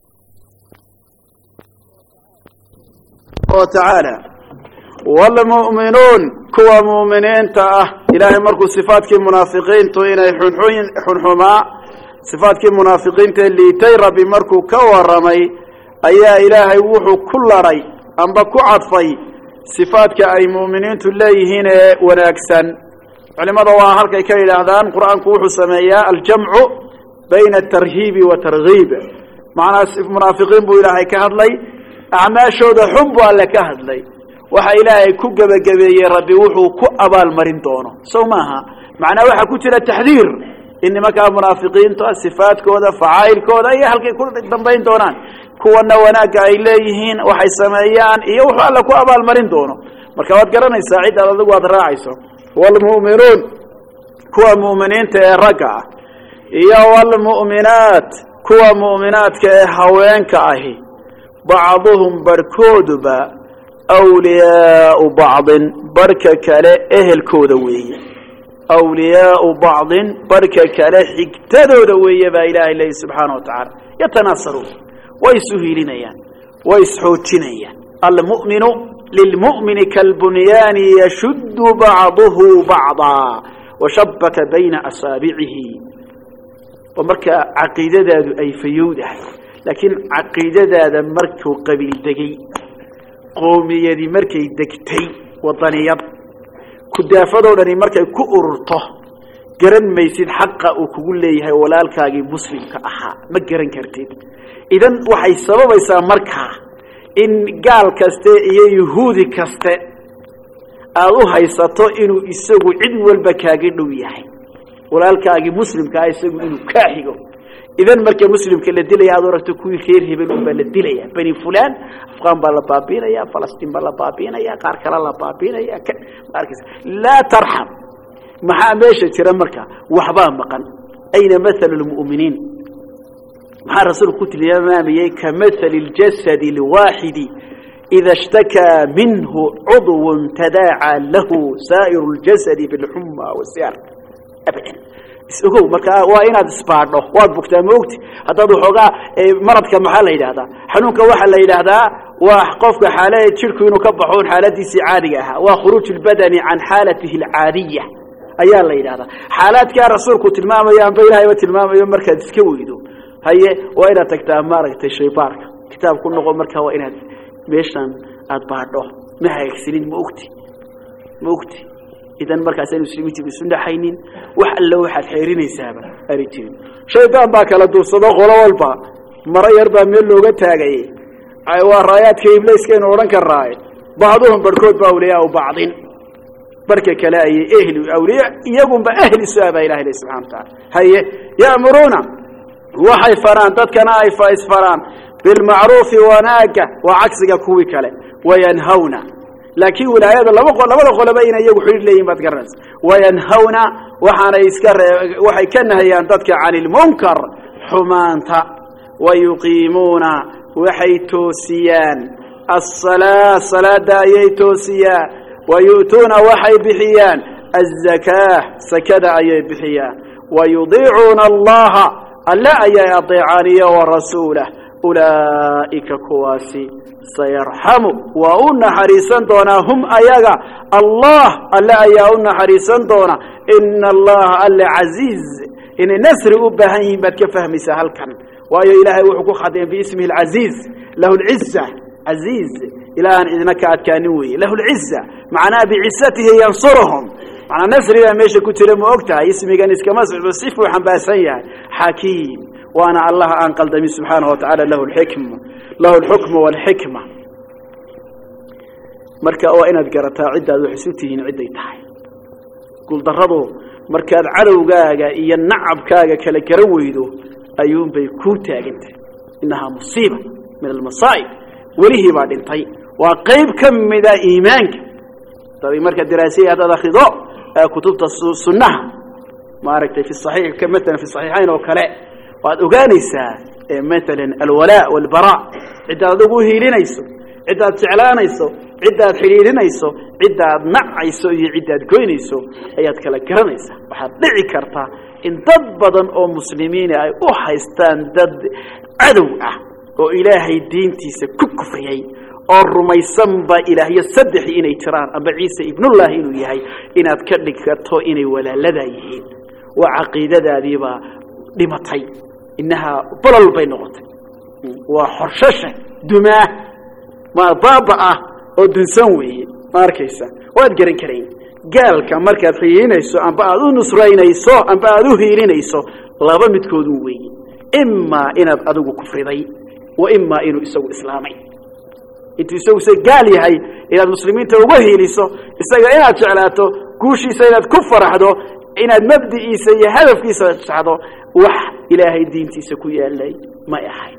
oo tacaala waalmu'minuun kuwa mu'miniinta ah ilaahay markuu sifaadkii munaafiqiintu inay xunxun xunxumaa sifaadkii munaafiqiintae liitay rabbi markuu ka warramay ayaa ilaahay wuxuu ku laray amba ku cadfay sifaadka ay mu'miniintu leeyihiin ee wanaagsan culimada waa halkay ka yidhaahdaan qur'aanku wuxuu sameeyaa aljamcu bayna atarhiibi wa targhiib macnaa munaafiqiin buu ilaahay ka hadlay acmaashooda xun buu alle ka hadlay waxa ilaahay ku gabagabeeyay rabbi wuxuu ku abaal marin doono soomaha macna waxa ku jira taxdiir inma ka munaafiqiinta sifaadkooda faa'ilkooda iyo halkay ku dambayn doonaan kuwana wanaaga ay leeyihiin waxay sameeyaan iyo wuxuu alla ku abaal marin doono marka waad garanaysaa cid aad adigu aad raacayso wal mu'minuun kuwa mu'miniinta ee raga iyo wal mu'minaat kuwa mu'minaadka ee haweenka ahi bacduhum barkooduba awliyaa bacd barka kale ehelkooda weeye awliyaa bacd barka kale xigtadooda weeye baa ilaahay leeyahay subhanahu wa ta'ala yatanaasaru way suhilinayaan way isxoojinayaan al mu'minu lil mu'mini kal bunyan yashuddu ba'dahu ba'da wa shabbaka bayna asabi'ihi ومركا عقيدة أي فيودها لكن عقيدة مركو قبيل دقي قومية دي مركي دكتي وطنيات كدافدو لني مركي كؤرطه قرن ميسيد حقا وكقول ليها ولا الكاقي مسلم كأحا ما قرن كرتيد إذن وحي السبب يسا مركا إن قال كستي يهودي كستي ألو هيساتو إنو إساقو عدو والبكاقي نوياهي walaalkaagi muslimka ah isagu inuu ka xigo idan marka muslimka la dilay aad oragto kuwii khayr hebel u bal dilaya bani fulan afqan bal baabinaya falastiin bal baabinaya qaar kale la baabinaya markaas la tarham maxa meesha jira marka waxba maqan ayna mathalul mu'minin ma rasuulku tilmaamay ka mathalil jasad alwahid idha ishtaka minhu udwun tadaa'a lahu sa'irul jasad bil humma was-siyar أبدا isagoo marka waa inaad isbaadho waad bugtaa moogti hadda waxooga maradka maxaa la yiraahdaa xanuunka waxa la yiraahdaa waa qofka xaalada jirku inuu ka baxo xaaladiisa caadiga ah waa khuruuj badani an xaalatihi alcaadiya ayaa la yiraahdaa xaaladka rasuulku tilmaamayo aan ilaahay tilmaamayo marka iska weydo haye waa inaad tagtaa maaragtay shaybaarka kitaab ku noqo marka waa inaad meeshan aad baadho ma hayxsilin moogti moogti idan markaas ay muslimiintu sunna haynin wax alla waxa xeerinaysaaba aritiin shaytaan baa kala duursado qolo walba mara yar baa meel looga taagay ay waa raayaadka ibliiska inuu oran karaay baaduhum barkood baa awliyaa u baadin barka kala ay ehli awliyaa iyagu ba ehli saaba ilaahay subhanahu wa ta'ala haye ya'muruna waxay faraan dadkana ay faais faraan bil ma'ruf wa naaka wa aksiga kuwi kale wayanhawna لكن ولايات لما قل لما قل بين يجوا حرير لين ما تقرنس وينهونا وحنا يسكر وحي كنا هي أن تذكر عن المنكر حمانتا ويقيمون وحي توسيان الصلاة صلاة دايي توسيان ويؤتون وحي بحيان الزكاة سكد أي بحيان ويضيعون الله ألا أي يطيعاني ورسوله أولئك كواسي سيرحم وأن حريصا دونا هم أيغا الله ألا أيهن حريصا دونا إن الله ألا عزيز إن نسر أبهين بدك فهم سهل كان وأي إلهي وحكو خدين باسمه العزيز له العزة عزيز إلى أن إذنك أتكانوي له العزة معناه بعزته ينصرهم معنى نسر إذا ميشا كنت لما أكتها اسمي قانيس كمسر بصفه وحنباسيا حكيم وأنا الله أنقل دمي سبحانه وتعالى له الحكمة له الحكم والحكمة مركا أو إن أذكرتها عدة وحسوتهن عدة تحي قل ضربوا مركا العلو جاجا ينعب كاجا كلا كرويدو أيوم بيكوتا جنت إنها مصيبة من المصائب وليه بعد انتهي وقيب كم من إيمانك طبعا مركا الدراسية هذا خضاء كتب السنة ما ركت في الصحيح كم مثلا في الصحيحين وكلاء وقد أغانيسا مثلا الولاء والبراء عدة ذوقه لنيسو عدة تعلانيسو عدة حليلنيسو عدة نعيسو عدة قوينيسو أيات كلا كرنيسا وحد دعي كرتا إن ضد أو مسلمين أي أحيستان ضد عدوة وإلهي دين تيسا ككفريي الرميسان با إلهي السدحي إني تران أبا عيسى ابن الله إنو يهي إن أذكرنك كرتو إني ولا لديهين وعقيدة ذيبا لمطي إنها بلل بينغط وحرششة دماء ما ضابعة ودنسوي ماركيسا وادقرن كرين قال كماركات خيينيسو أن بعضو نصرينيسو أن بعضو هيرينيسو لابا متكودوي إما إن أدوغو كفريضي وإما إنو إسو إسلامي intuu isagu se gaal yahay inaad muslimiinta uga hiiliso isaga inaad jeclaato guushiisa inaad ku faraxdo inaad mabdi'iisa iyo hadafkiisa saxdo wax ilaahay diintiisa ku yaalay ma ahay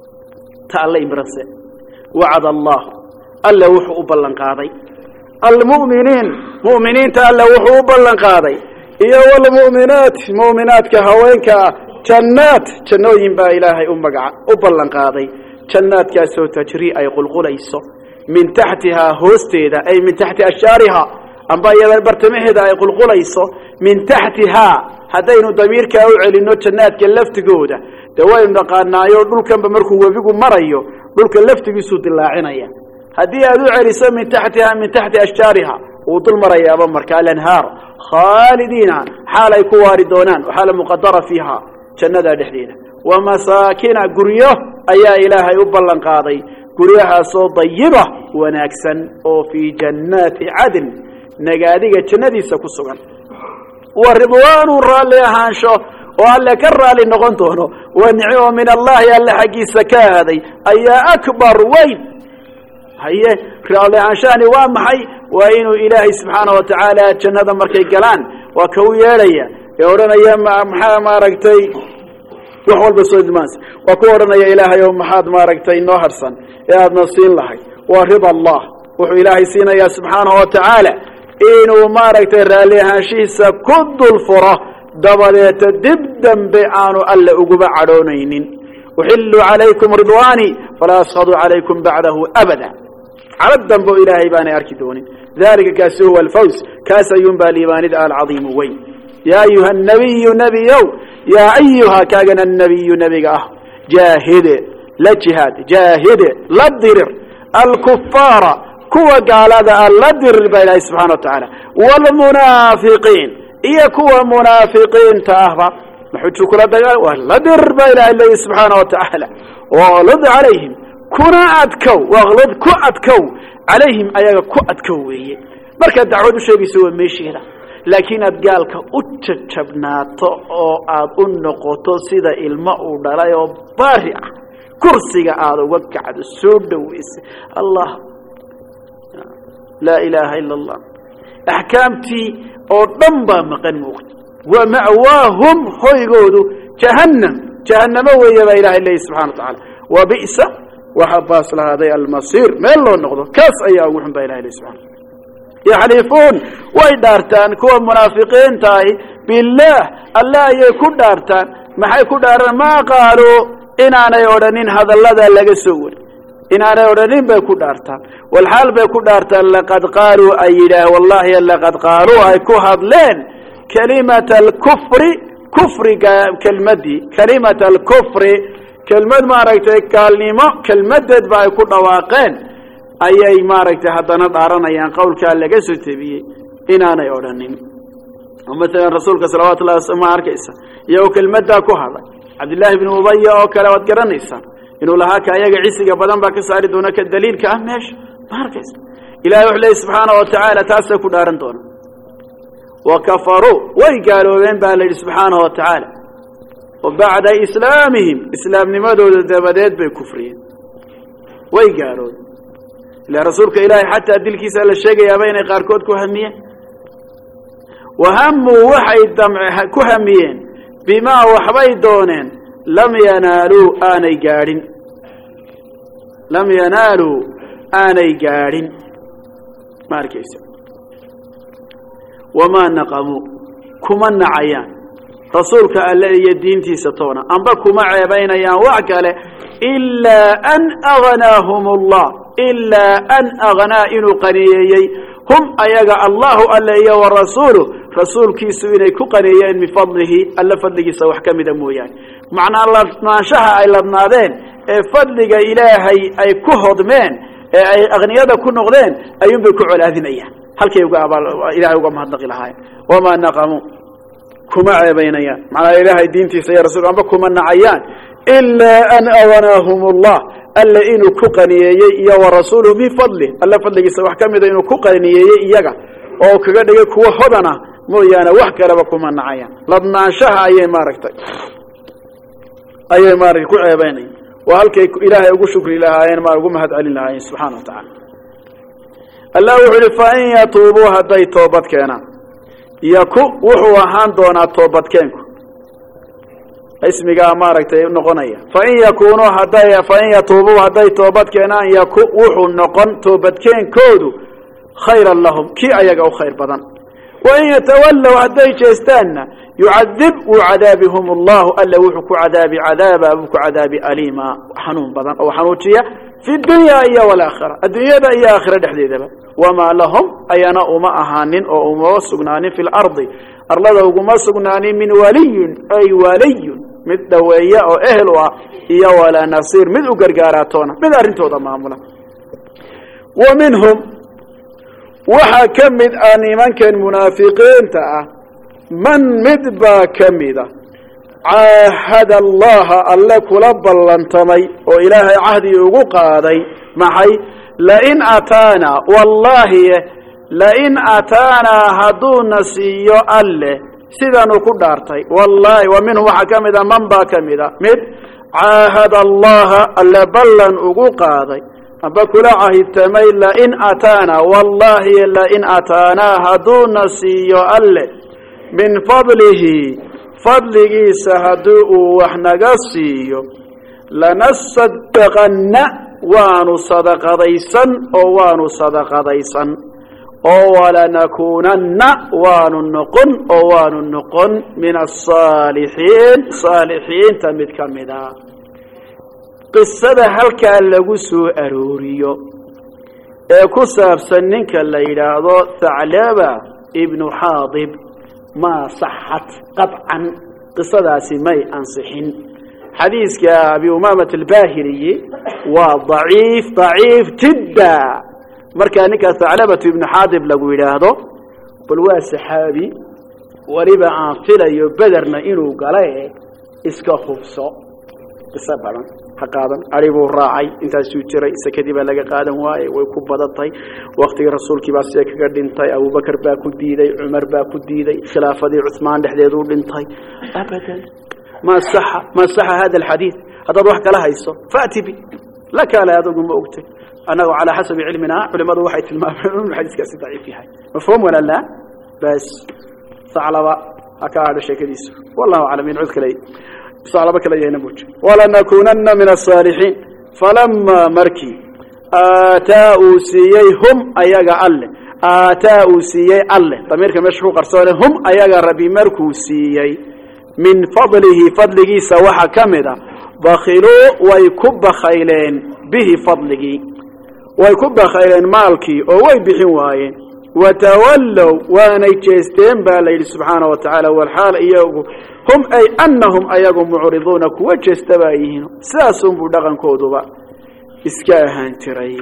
ta alla imranse wacada allah alla wuxuu u ballan qaaday almu'miniin mu'miniinta alla wuxuu u ballan qaaday iyo walmu'minaat mu'minaadka haweenka jannaat jannooyin baa ilaahay u magaca u ballan qaaday jannaadkaasoo tajrii ay qulqulayso min taxtihaa hoosteeda ay min taxti ashjaariha amba iyada bartamaheeda ay qulqulayso min taxtihaa haddaynu damiirkaa u celinno jannaadka laftigooda dee waynu dhaqaanaayo dhulkanba markuu webigu marayo dhulka laftigiisuu dilaacinaya haddii aad u celiso min taxtihaa min taxti ashjaariha wuu dul marayaaba marka alanhaar khaalidiina xaal ay ku waari doonaan waxaala muqadara fiiha jannadaa dhexdeeda wamasaakina guryo ayaa ilaahay u ballan qaaday guryahaasoo dayiba wanaagsan oo fii jannaati cadn nagaadiga jannadiisa ku sugan wa ridwaanu raalli ahaansho oo alle ka raali noqon doono wa nicmo min allahi alle xaggiisa ka aaday ayaa akbar weyn haye raalli ahaanshahani waa maxay waa inuu ilaahay subxaanahu watacaala jannada markay galaan waa ka u yeedhaya ee odhanaya maxaa maaragtay wax walba soo dimaansa waa ku odhanaya ilaahay oo maxaad maaragtay noo harsan ee aadna siin lahay waa rida allah wuxuu ilaahay siinayaa subxaanahu watacaala inuu maaragtay raalli ahaanshihiisa ku dul furo dabadeeta dib dambe aanu alle uguba cadhoonaynin uxillu calaykum ridwaanii falaa askhadu calaykum bacdahu abada calad dambe oo ilaahay baanay arki doonin dalika kaasi huwa alfaws kaas ayuunbaa liibaanida alcadiimu weyn yaa ayuha nabiyu nebiyow yaa ayuha kaagana nabiyu nebiga ah jaahide la jihaad jaahide la dirir alkufaara kuwa gaalada ah la dirir baa ilaahay subxana wa tacaala waalmunaafiqiin iyo kuwa munaafiqiinta ahba maxujuu kula dagaal waa la dirir baa ilahay leeyahy subxaana wa tacaala waqlud calayhim kuna adkow waqlud ku adkow calayhim ayaga ku adkow weeye markaad dacwad u sheegayso waa meesheeda laakiin aad gaalka u jabjabnaato oo aad u noqoto sida ilmo uu dhalay oo baari ah kursiga aad uga kacdo soo dhaweysay allah laa ilaaha ila allah axkaamtii oo dhan baa maqan muuqda wa ma'waahum hoygoodu jahannam jahannamo weeye baa ilahay leeyahy subxana wa tacaala wa bi'sa waxa baas lahaaday almasiir meel loo noqdo kaas ayaa ugu xun baa ilahay leeyahy subxana yaxlifuun way dhaartaan kuwa munaafiqiinta ahi billaah alla ayay ku dhaartaan maxay ku dhaaraan maa qaaluu inaanay odhanin hadallada laga soo wari inaanay odhanin bay ku dhaartaan walxaal bay ku dhaartaan laqad qaaluu ay yidhaah wallahi laqad qaaluu ay ku hadleen kalimata alkufri kufriga kelmadii kalimata alkufri kelmad maaragtay gaalnimo kelmadeed ba ay ku dhawaaqeen ayay maaragtay haddana dhaaranayaan qowlkaa laga soo tebiyey inaanay odhanin maalan rasuulka salawatu llahi wasalaam ma arkaysa iyagoo kelmaddaa ku hadlay cabdillaahi bni ubaya oo kale waad garanaysaan inuu lahaa ka ayaga cisiga badan baa ka saari doona ka daliilka ah meesha ma arkaysa ilahay wuxuu leeyay subxaana wa tacaala taasay ku dhaaran doona wa kafaruu way gaaloobeen baa la yidhi subxaanahu wa tacaala wa bacda islaamihim islaamnimadooda dabadeed bay kufriyeen way gaaloobeen ila rasuulka ilaahay xataa dilkiisa la sheegayaaba inay qaarkood ku hamiyeen wahamuu waxay damce ku hamiyeen bimaa waxbay dooneen lam yanaaluu aanay gaadhin lam yanaaluu aanay gaadhin ma arkaysa wamaa naqamuu kuma nacayaan rasuulka alle iyo diintiisa toona amba kuma ceebaynayaan wax kale ilaa an agnaahum allah ilaa an agnaa inuu qaneeyey hum ayaga allahu alle iyo warasuuluh rasuulkiisu inay ku qaneeyeen min fadlihi alla fadligiisa wax ka mida mooyaane macnaa ladnaanshaha ay ladnaadeen ee fadliga ilaahay ay ku hodmeen ee ay akniyada ku noqdeen ayuunbay ku colaadinayaan halkay uga ilaahay uga mahadnaqi lahaayeen wamaa naqamuu kuma ceebaynayaan macnaa ilaahay diintiisa iyo rasulka amba kuma nacayaan ilaa an agnaahum allah alla inuu ku qaniyeeyey iyo warasuuluhu min fadlih alla fadligiisa wax ka mida inuu ku qaniyeeyey iyaga oo kaga dhigay kuwa hodana mooyaane wax kaleba kuma nacayaan ladnaanshaha ayay maaragtay ayay maaragtay ku ceebaynayaan وهلكي إلهي أقول شكر إلهي ما أقول مهد علي الله سبحانه وتعالى الله وحده فإن يتوبوا هدي توبت كينا يكو وحو هان دونا توبت كينكو اسمي أمارك نقنية فإن يكونوا هدي فإن يتوبوا هدي توبت كينا يكو وحو نقن توبت كين كودو خيرا لهم كي أيقوا خير بدن وإن يتولوا هدي جيستانا يعذب وعذابهم الله ألا وحكو عذاب عذابا وحكو عذاب أليما وحنون بدن أو حنوتية في الدنيا إيا والآخرة الدنيا دا إيا آخرة دحديدة وما لهم أينا أما أهانين أو أما سقنانين في الأرض أرلد أما سقنانين من ولي أي ولي من دوية أو أهلها إيا ولا نصير من أقرقاراتونا من أرنتو ضمامنا ومنهم وحكمد أني من كان منافقين تأه من مدبا كمدا عاهد الله الله كلب اللنتمي وإله عهدي يقاضي معي لئن أتانا والله لئن أتانا هدون نسيو الله سيدا نقول دارتي والله ومنه حكمدا من با كمدا مد عاهد الله الله بلن أقاضي أبكل عهد تمي لئن أتانا والله لئن أتانا هدون نسيو الله من فضله فضله سهدوء وحنقصيه لنصدقن وانو صدق ضيسا أو وانو صدق ضيسا أو لنكونن وانو النقن أو وانو النقن من الصالحين صالحين تمد كمدا قصة هل كان لقسو أروريو كساب سننك الليلة ثعلبة ابن حاضب ما صحت قطعا قصة سمي أنصحين حديث كأبي أمامة الباهلي وضعيف ضعيف جدا مركانك ثعلبة ابن حاضب لقوي هذا بلوا سحابي وربا عاطلة يبدرنا إنه قليه إسكا خفصة بسبب حقادا أريبو الراعي انت سوتري سكدي بلغ قادم واي ويكون بدطي وقت رسول كي باس يك غدنتي ابو بكر با كديدي عمر با كديدي خلافه عثمان دحديدو دنتي ابدا ما صح ما صح هذا الحديث هذا روح كلا هيسو فاتي بي لك لا يدق ما اوتي انا على حسب علمنا علماء وحي المعنى الحديث كاسي ضعيف فيها مفهوم ولا لا بس ثعلبه اكاد شكديس والله اعلم ينعذك لي صالبك لي نبوج ولنكونن من الصالحين فلما مركي آتاؤوا سيهم أيغا الله آتاؤوا سيي الله ضميرك مشهور قرصونه هم أيغا ربي مركو سيي من فضله فضله سوحا كمدا بخلوا ويكب خيلين به فضله ويكب خيلين مالكي ويبحين واين وتولوا وانيتشيستين بالله سبحانه وتعالى والحال إياه هم أي أنهم أيهم معرضون كوجستبايهن ساسهم بدغن كودبا إسكاهن تري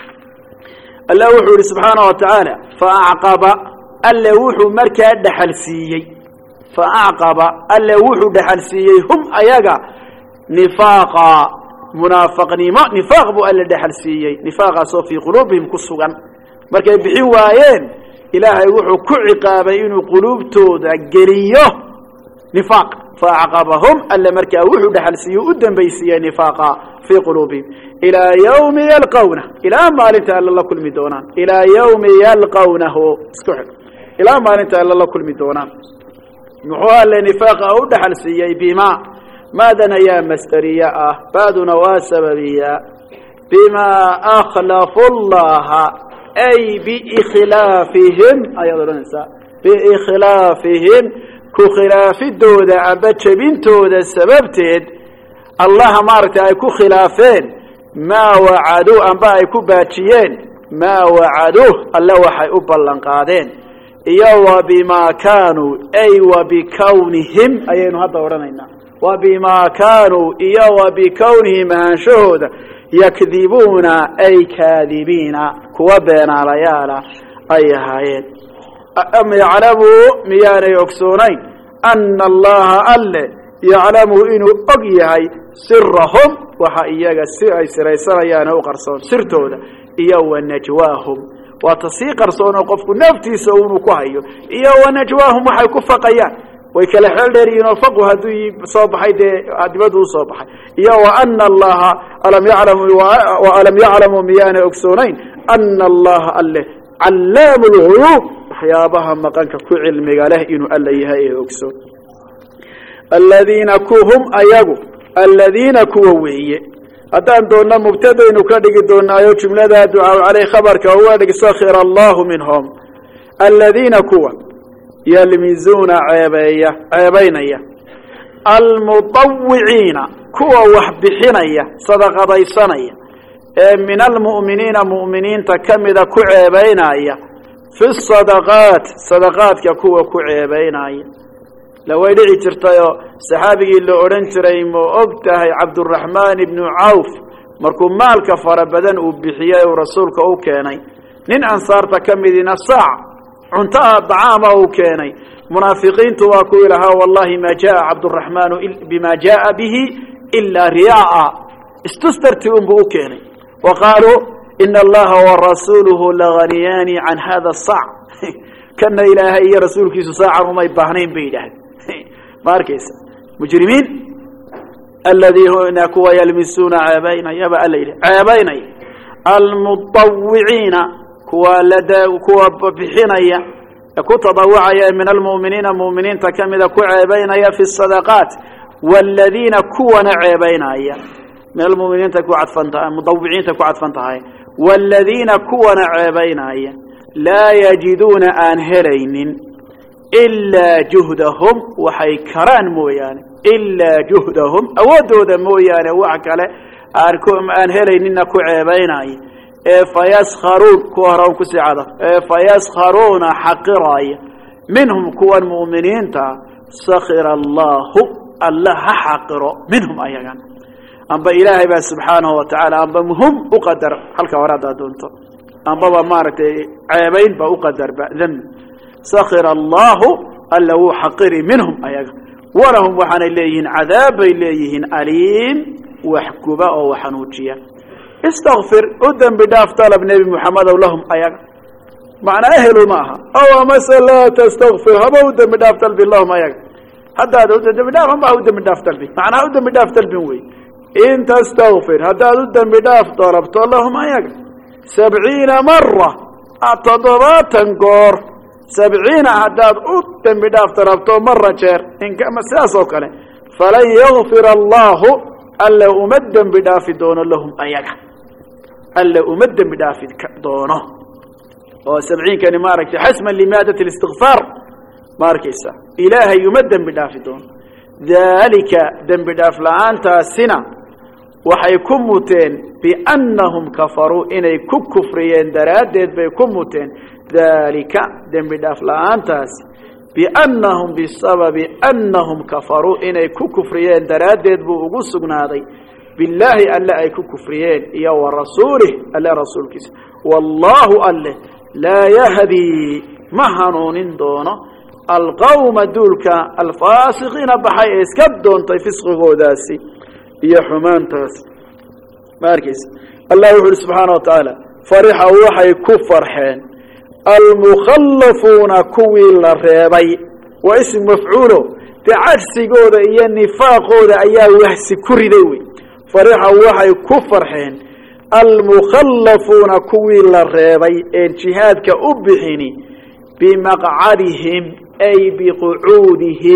الله وحو سبحانه وتعالى فأعقب الله وحو مركا دحلسيي فأعقب الله وحو دحلسيي هم أيغا نفاقا منافق نما نفاق بو الله دحلسيي نفاقا سو في قلوبهم كسغان markay bixin waayeen ilaahay wuxuu ku ciqaabay inuu qulubtooda geliyo nifaaq faaqabahum alla markaa wuxuu dhaxalsiyo u dambaysiiyay nifaaqa fi qulubihim ila yawmi yalqawna ila maalinta alla la kulmi doonaan ila yawmi yalqawnahu iskuxid ila maalinta alla la kulmi doonaan muxuu alla nifaaqa u dhaxalsiiyay bima maadana ya mastariya ah baaduna wa sababiya bima akhlafu allaha أي بإخلافهم أيضا ننسى بإخلافهم كخلاف الدودة عبتش بنتودة سببتد الله مارت أي كخلافين ما وعدوا أنباء كباتيين ما وعدوه الله وحي أبلن قادين إيوا بما كانوا أي وبكونهم أي هذا ورنينا وبما كانوا إيوا بكونهم شهود يكذبون أي كاذبين كوبنا ليالا أي هايين أم يعلموا ميان يكسونين أن الله ألا يعلموا إنه أقيهي سرهم وحقيقة السرعي سرعي سرعيان وقرصون سرتودا إيوا نجواهم وتصيق قرصون وقفك نفتي سوون كوهيو إيوا نجواهم وحيكف قيان ويكلا حال داري ينفقوا هدوي صوبحي دي عدبادو صوبحي يا وأن الله ألم يعلم وألم يعلموا ميان أكسونين أن الله أله علام الغيوب حيابها مقانك كل علم له إنه ألا يهي أكسون الذين كوهم أيقوا الذين كووي هدان دونا مبتدئ نكدق دونا أيو جملة دعاء عليه خبرك هو سخر الله منهم الذين كوا يلمزون عيبية عيبينية المطوعين كوا وحبحينية صدق ضيصانية من المؤمنين مؤمنين تكمد كعيبينية في الصدقات صدقات كوا كعيبينية لو يدعي ترتيو صحابي اللي أورنتري مؤبته عبد الرحمن بن عوف مركو مالك فربدن وبحياء ورسولك أو كاني نين أنصار تكمدين الساعة عنتها الطعام أو كاني منافقين تواكو لها والله ما جاء عبد الرحمن بما جاء به إلا رياء استسترتئون بأوكاني وقالوا إن الله ورسوله لغنيان عن هذا الصاع كان إلهي رسولك ساعة وما يبهنين بيده ماركيس مجرمين الذي هنا كوا يلمسون عيبين يبا الليل عيبين المطوعين كوا لدى كوا بحنية كوا تضوعيا من المؤمنين مؤمنين تكمل كوا عيبين في الصدقات والذين كوا عيبين من المؤمنين تكوا عطفنتها مطوعين تكوا عطفنتها والذين كوا عيبين لا يجدون أنهرين إلا جهدهم وحيكران مويان إلا جهدهم أودود مويان وعكلا أركم أنهلين إنكو عيبيناي فيسخرون كوهرون كسعادة فيسخرون حقراي منهم كوا المؤمنين تا سخر الله الله حقر منهم أيضا أنبا إلهي بس سبحانه وتعالى أنبا مهم أقدر حلقة ورادا دونتو أنبا مارت عيبين بأقدر بأذن سخر الله ألا هو حقير منهم أيضا ولهم وحن إليهن عذاب إليهن أليم وحكباء وحنوجيا استغفر قدام بداف طلب نبي محمد ولهم أيضا معنى أهلوا معها أو مثلا تستغفر هذا قدام بداف طلب اللهم أيضا هذا قدام بداف هم قدام بداف طلبي معنى قدام بداف طلبي وي إن تستغفر هذا قدام بداف طلبت اللهم أيضا سبعين مرة أعتضبات قور سبعين عداد أدن بداف طلبته مرة جير إن كما سياسوك له فلن يغفر الله ألا أمدن بداف دون لهم أيضا ألا أمدن بداف دونه وسبعين كان مارك حسما لمادة الاستغفار مارك إسا إلهي يمدن بداف دون ذلك دن بداف لعنتا السنة وحيكون متين بأنهم كفروا إني كفريين درادد بيكون متين ذلك دم بداف لعنتاس بأنهم بسبب أنهم كفروا إني كفريين درادد بوغو سغنادي بالله ألا أي كفريين يا ورسوله ألا رسول كيس والله ألا لا يهدي مهنون دونه القوم دولك الفاسقين بحي اسكدون تفسق غوداسي يا حمان تاس ماركيس الله يقول سبحانه وتعالى فرح وحي كفر حين المخلفون كوي الريبي واسم مفعوله تعجس قوة إيا النفاق قوة إيا وحس كردوي فرح وحي كفر حين المخلفون كوي الريبي الجهاد كأبحيني بمقعدهم أي بقعودهم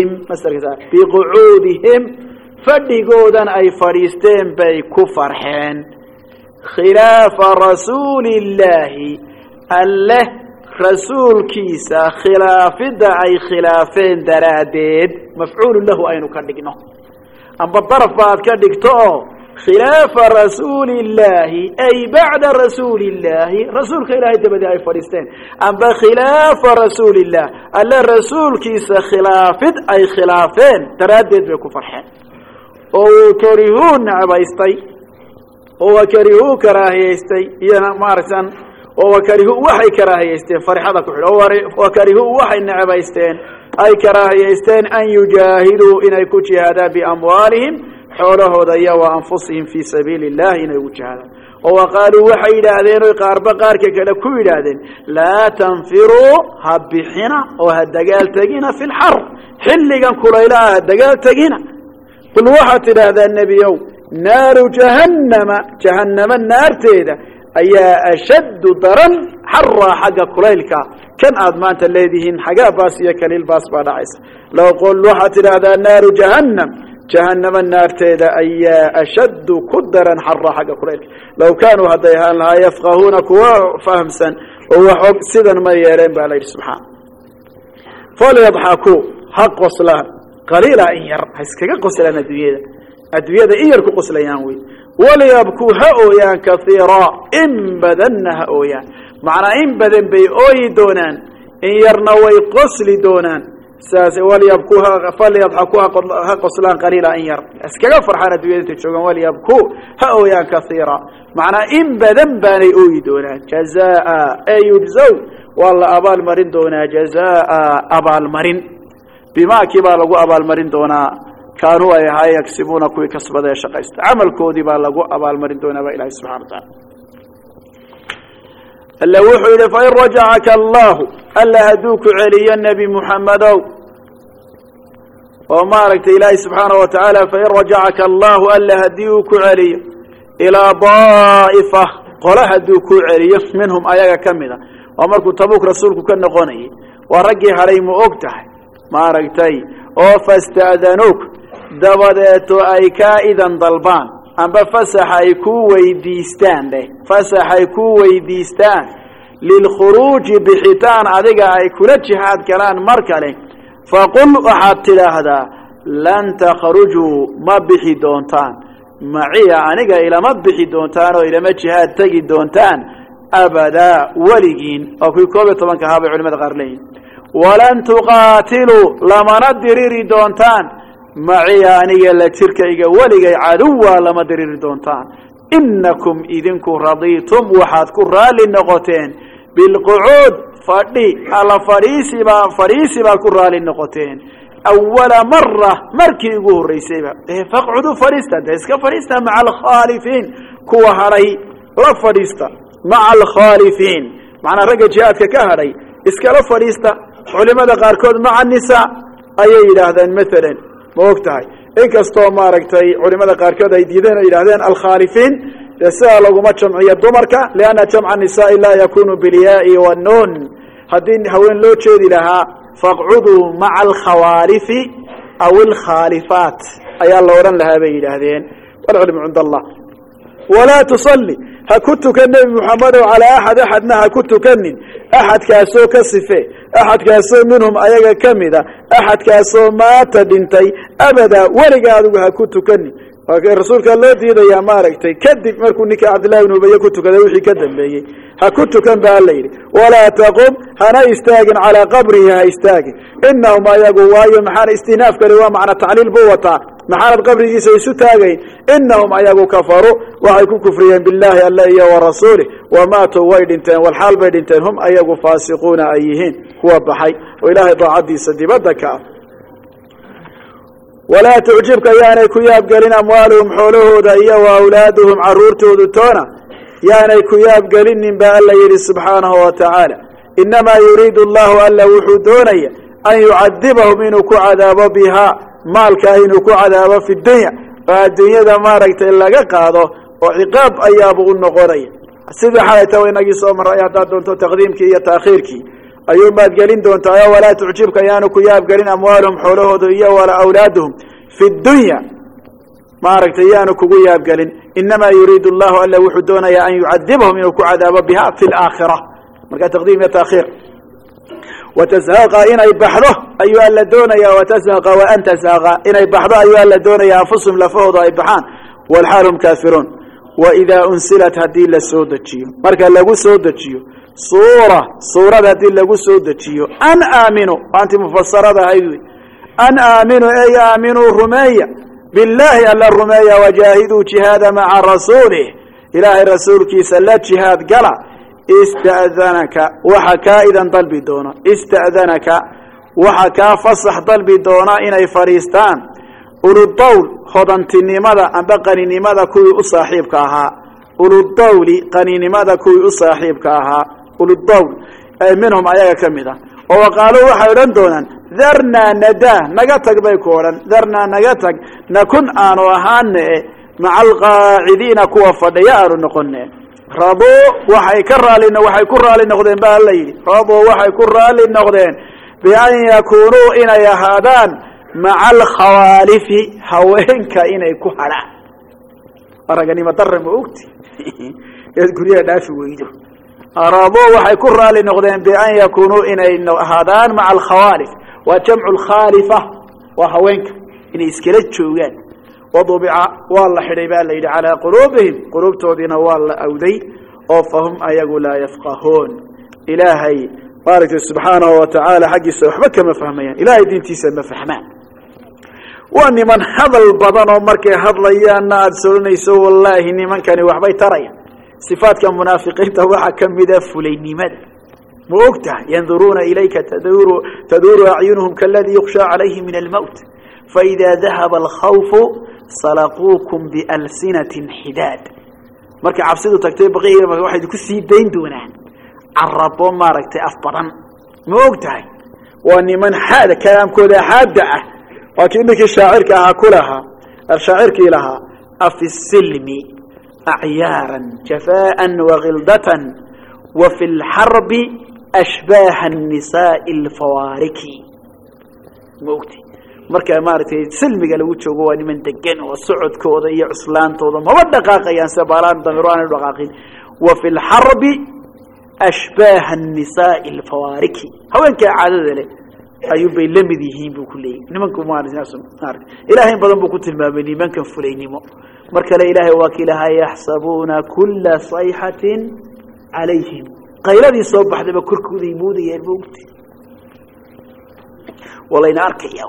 بقعودهم فدقودا أي فريستين بي كفر حين خلاف رسول الله الله رسول كيسا خلاف دعي خلافين دراديد مفعول له أين كدقنه أما الطرف بعد كدقته خلاف رسول الله أي بعد رسول الله رسول خلاف تبدأ أي فريستين أما خلاف رسول الله الله رسول كيسا خلاف أي خلافين دراديد بكفر حين وكرهون عبايستي وكرهوا كراهيستي يا مارسان وكرهوا وحي كراهيستين فرحة كحل وكرهوا وحي نعبايستين أي كراهيستين أن يجاهدوا إن يكون هذا بأموالهم حوله ضيا وأنفسهم في سبيل الله إن يكون هذا وقالوا وحي لذين وقارب قارك كلا كوي لذين لا تنفروا هبحنا وهالدقال تقينا في الحر حلقا كليلا هالدقال تقينا قل وحت هذا النبي يوم naaru jahannama jahannama naarteeda ayaa ashaddu daran xaraa xagga kulaylka kan aad maanta leedihiin xagaa baas iyo kaliil baas baa dhacaysa low qul waxaad tidhaahdaa naaru jahannam jahannama naarteeda ayaa ashaddu ku daran xaraa xagga kulaylka low kaanuu hadday ahaan lahaa yafqahuuna kuwa fahamsan oo waxog sidan ma yeeleen baa la yidhi subxaana falyadxakuu ha qoslaan qaliila in yar ha iskaga qoslaan adduunyada adduunyada in yar ku qoslayaan wey walyabkuu ha ooyaan kaiiraa in badanna ha ooyaan macnaa in badan bay ooyi doonaan in yarna way qosli doonaan saas walyabkuu falyadxakuu ha qoslaan qaliila in yar iskaga farxaan adduunyada intay joogaan walyabkuu ha ooyaan kaiiraa macnaa in badan baanay ooyi doonaan jazaa ee yujzaw waa la abaalmarin doonaa jazaa abaalmarin bimaakii baa lagu abaalmarin doonaa kaanuu ay ahaa yagsibuuna kuwii kasbada ee shaqaysta camalkoodii baa lagu abaalmarin doonaa baa ilahi subxana wa taala alla wuxuu yidhi fain rajacaka allahu alla hadduu ku celiyo nebi muxammedow oo maaragtay ilaahi subxaana wa tacaala fain rajacaka allahu alla haddii uu ku celiyo ilaa daa'ifa qole hadduu ku celiyo minhum ayaga ka mida waa markuu tabuuk rasuulku ka noqonayay waa raggii hadhay ma og tahay maaragtay oo fasta'danuuk dabadeeto ay kaa idan dalbaan amba fasax ay kuu weydiistaan dheh fasax ay kuu weydiistaan lilkhuruuji bixitaan adiga ay kula jihaad galaan mar kale faqul waxaad tidhaahdaa lan takhrujuu ma bixi doontaan maciya aniga ilama bixi doontaan oo ilama jihaad tegi doontaan abadaa weligiin waa kuwii koob iyo tobanka ahaa bay culimada qaar leeyihin walan tuqaatiluu lamana diriri doontaan maciya aniga la jirkayga weligay caduwa lama diriri doontaan inakum idinku radiitum waxaad ku raalli noqoteen bilqucuud fadhi alla fadhiisibaa fadhiisi baad ku raalli noqoteen awala mara markii ugu horraysayba faqcudu fadhiista de iska fadhiista maca alkhaalifiin kuwa hadhay la fadhiista maca alkhaalifiin macnaa ragga jihaadka ka hadhay iskala fadhiista culimada qaarkood maca nisaa ayay yidhaahdeen maalan ma og tahay inkastoo maaragtay culimada qaarkood ay diideen oo yidhahdeen alkhaalifiin dee sidaa laguma jamciyo dumarka lianna jamca nisaai laa yakunu bilyaai wannuun haddii haween loo jeedi lahaa faqcuduu maca alkhawaalifi aw alkhaalifaat ayaa la odhan lahaa bay yidhaahdeen walcilmu cinda allah walaa tusalli ha ku tukan nebi muxamedow calaa axad axadna ha ku tukanin axadkaasoo ka sife axadkaasoo minhum ayaga ka mida axadkaasoo maata dhintay abadaa weliga adigu ha ku tukanin waa rasuulkaa loo diidayaa maaragtay kadib markuu ninka cabdillahi ibn ubaye ku tukaday wixii ka dambeeyey ha ku tukan ba alla yidhi walaa taqum hana istaagin calaa qabrihi ha istaagin inahum ayagu waayo maxaana istinaafkani waa macna tacliil buu wataa maxaanad qabrigiisa isu taagayn inahum ayagu kafaruu waxay ku kufriyeen billahi alla iyo warasuulih wamaatuu way dhinteen walxaal bay dhinteen hum ayagu faasiquuna ay yihiin kuwa baxay oo ilaahay daacadiisa dibadda ka ah walaa tucjibka yaanay ku yaabgelin amwaaluhum xoolahooda iyo wa awlaaduhum caruurtoodu toona yaanay ku yaabgelinin ba alla yidhi subxaanahu wa tacaala inamaa yuriidu allahu alla wuxuu doonaya an yucadibahum inuu ku cadaabo bihaa maalkaa inuu ku cadaabo fi dunya oo adduunyada maaragtay laga qaado oo ciqaab ayaaba u noqonaya sidii xalayta inagii soo maray haddaad doonto taqdiimkii iyo taakhiirkii ayuu maad gelin doontaa walaa tucjibka yaanu ku yaabgelin amwaaluhum xoolahooda iyo wala awlaaduhum fi dunya maaragtay yaanu kugu yaabgelin inamaa yuriidu allahu alla wuxuu doonayaa an yucadibahum inuu ku cadaabo biha fi laakhira marka taqdiim iyo taakhiir watashaqa inay baxdo ayuu alla doonaya watashaqa wa an tashaqa inay baxdo ayuu alla doonaya anfusum lafahooda ay baxaan walxaal hum kaafiruun waidaa unsilat haddii la soo dejiyo marka lagu soo dejiyo suura suurada haddii lagu soo dejiyo an aaminu anti mufasarada ahayd wey an aaminu ey aaminuu rumeeya billaahi alla rumeeya wajaahiduu jihaada maca rasuulih ilaahay rasuulkiisa la jihaad gala ista'danaka waxa kaa idan dalbi doona ista'danaka waxa kaa fasax dalbi doona inay fadhiistaan uludawl hodantinimada amba qaninimada kuwii u saaxiibka ahaa uludawli qaninimada kuwii u saaxiibka ahaa uludawl ay minhum ayaga ka mid ah oo waqaaluu waxay odhan doonaan darnaa nadaa naga tag bay ku odhan darnaa naga tag nakun aanu ahaane maca alqaacidiina kuwa fadhiya aanu noqone raduu waxay ka raali waxay ku raali noqdeen baa la yidhi raduu waxay ku raali noqdeen bian yakunuu inay ahaadaan maca alkhawaalifi haweenka inay ku hadhaan araganimo darre ma ogti eed guryaha dhaafi weydo raduu waxay ku raali noqdeen bian yakunuu inay ahaadaan maca alkhawaalif waa jamcu lkhaalifa waa haweenka inay iskala joogaan wadubica waa la xidhay baa la yidhi calaa quluubihim quluubtoodiina waa la awday oo fahum ayagu laa yafqahuun ilaahay maaragtay subxaanahu watacaala xaggiisa waxba kama fahmayaan ilahay diintiisa ma fahmaan waa niman hadal badan oo markay hadlayaanna aada soranayso wallaahi nimankani waxbay tarayaan sifaadka munaafiqiinta waxaa kamida fulaynimada ma og tahay yanduruuna ilayka taduru taduuru acyunuhum kaladii yukshaa calayhi min almowt faida dahaba alkhawfu salaquukum bialsinatin xidaad markay cabsidu tagtay baqi waxay ku sii dayn doonaan carabo maaragtay af badan ma og tahay waa niman xaada kalaamkooda xaada ah waa kii ninkii shaacirka ahaa ku lahaa shaacirkii lahaa afi silmi acyaaran jafaa'an wagildatan wa fi lxarbi ashbaaha annisaai alfawaariki ma ogti marka maaragtay silmiga lagu joogo waa niman degan oo socodkooda iyo cuslaantooda maba dhaqaaqayaan se baalaan damiro aanay dhaqaaqin wa fi lxarbi ashbaaha annisaai alfawaariki haweenkaa caadada leh ayuu bay la mid yihiin buu ku leeyahy nimanku maarata ilaahay in badan buu ku tilmaamay nimankan fulaynimo mar kale ilaahay waa ki lahaa yaxsabuuna kula sayxatin calayhim qayladii soo baxdayba korkooday moodayaan ma ogti walayna arkaya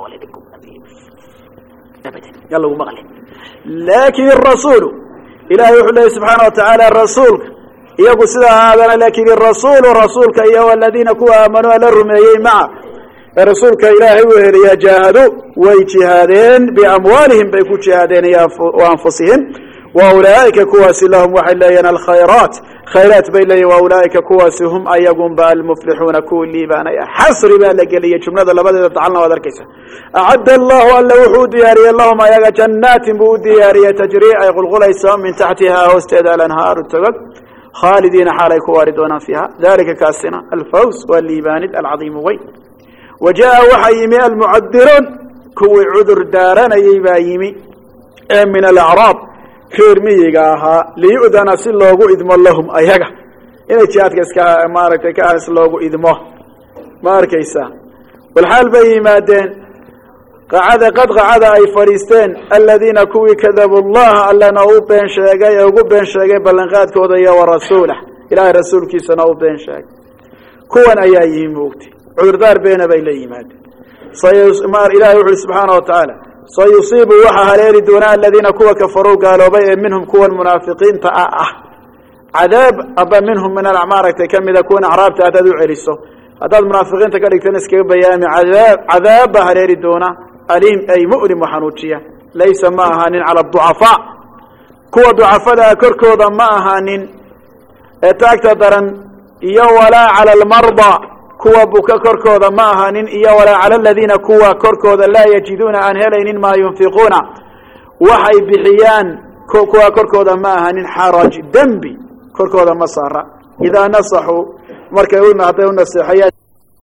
abadan yaa lagu maqlin laakin irasuulu ilahay wuxuu leeyay subxaana watacaala rasuulka iyagu sidaa ahaadana laakin irasuulu rasuulka iyo aladiina kuwa aamanuu ala rumeeyey maca rasuulka ilaahay u heliyaa jaahaduu way jihaadeen biamwaalihim bay ku jihaadeen anfusihim wa ulaaئika kuwaasi lahum waxay leeyihin alkhayraat khayraat bay leeyihin wa ulaaئika kuwaasi hum ayagunba almuflixuuna kuwa liibaanaya xasri baa la geliyey jumlada labadeeda dacalna waad arkaysa acadda allahu alla wuxuu diyaariyey lahum ayaga jannaatin buu u diyaariyey tajrii ay qulqulayso min taxtihaa hoosteeda alanhaaru togog khaalidiina xaalay ku waari doonaan fiiha dalika kaasina alfaws waa liibaanid alcadiimu weyn wa jaa waxaa yimi almucadiruun kuwii cudur daaranayay baa yimi ee min alacraab reer miyiga ahaa liyu'dana si loogu idmo lahum ayaga inay jihaadka iska maaragtay ka ahs loogu idmo ma arkaysaa walxaal bay yimaadeen qacada qad qacada ay fadhiisteen aladiina kuwii kadabu llaha allana u been sheegay ee ugu been sheegay ballanqaadkooda iyo warasuulah ilaahay rasuulkiisana u been sheegay kuwan ayaa yimi moogti cudurdaar beena bay la yimaadeen ilahay wuxu uhi subxaana watacaala sayusiibu waxaa haleeli doonaa aladiina kuwa kafaruu gaaloobay ee minhum kuwan munaafiqiinta ah ah cadaab aba minhum min maaragtay kamida kuwan acraabta haddaad u celiso haddaad munaafiqiinta ka dhigtan iskaga bayaami cadaab cadaab baa haleeli doona aliim ay mu'lim waxanuujiya laysa ma ahaanin cala aducafaa kuwa ducafadaa korkooda ma ahaanin ee taagta daran iyo walaa cala almarda kuwa buka korkooda ma ahaanin iyo walaa cala aladiina kuwa korkooda laa yajiduuna aan helaynin maa yunfiquuna waxay bixiyaan kuwa korkooda ma ahaanin xaraj dembi korkooda ma saara idaa nasaxuu markay hadday u naseexayaan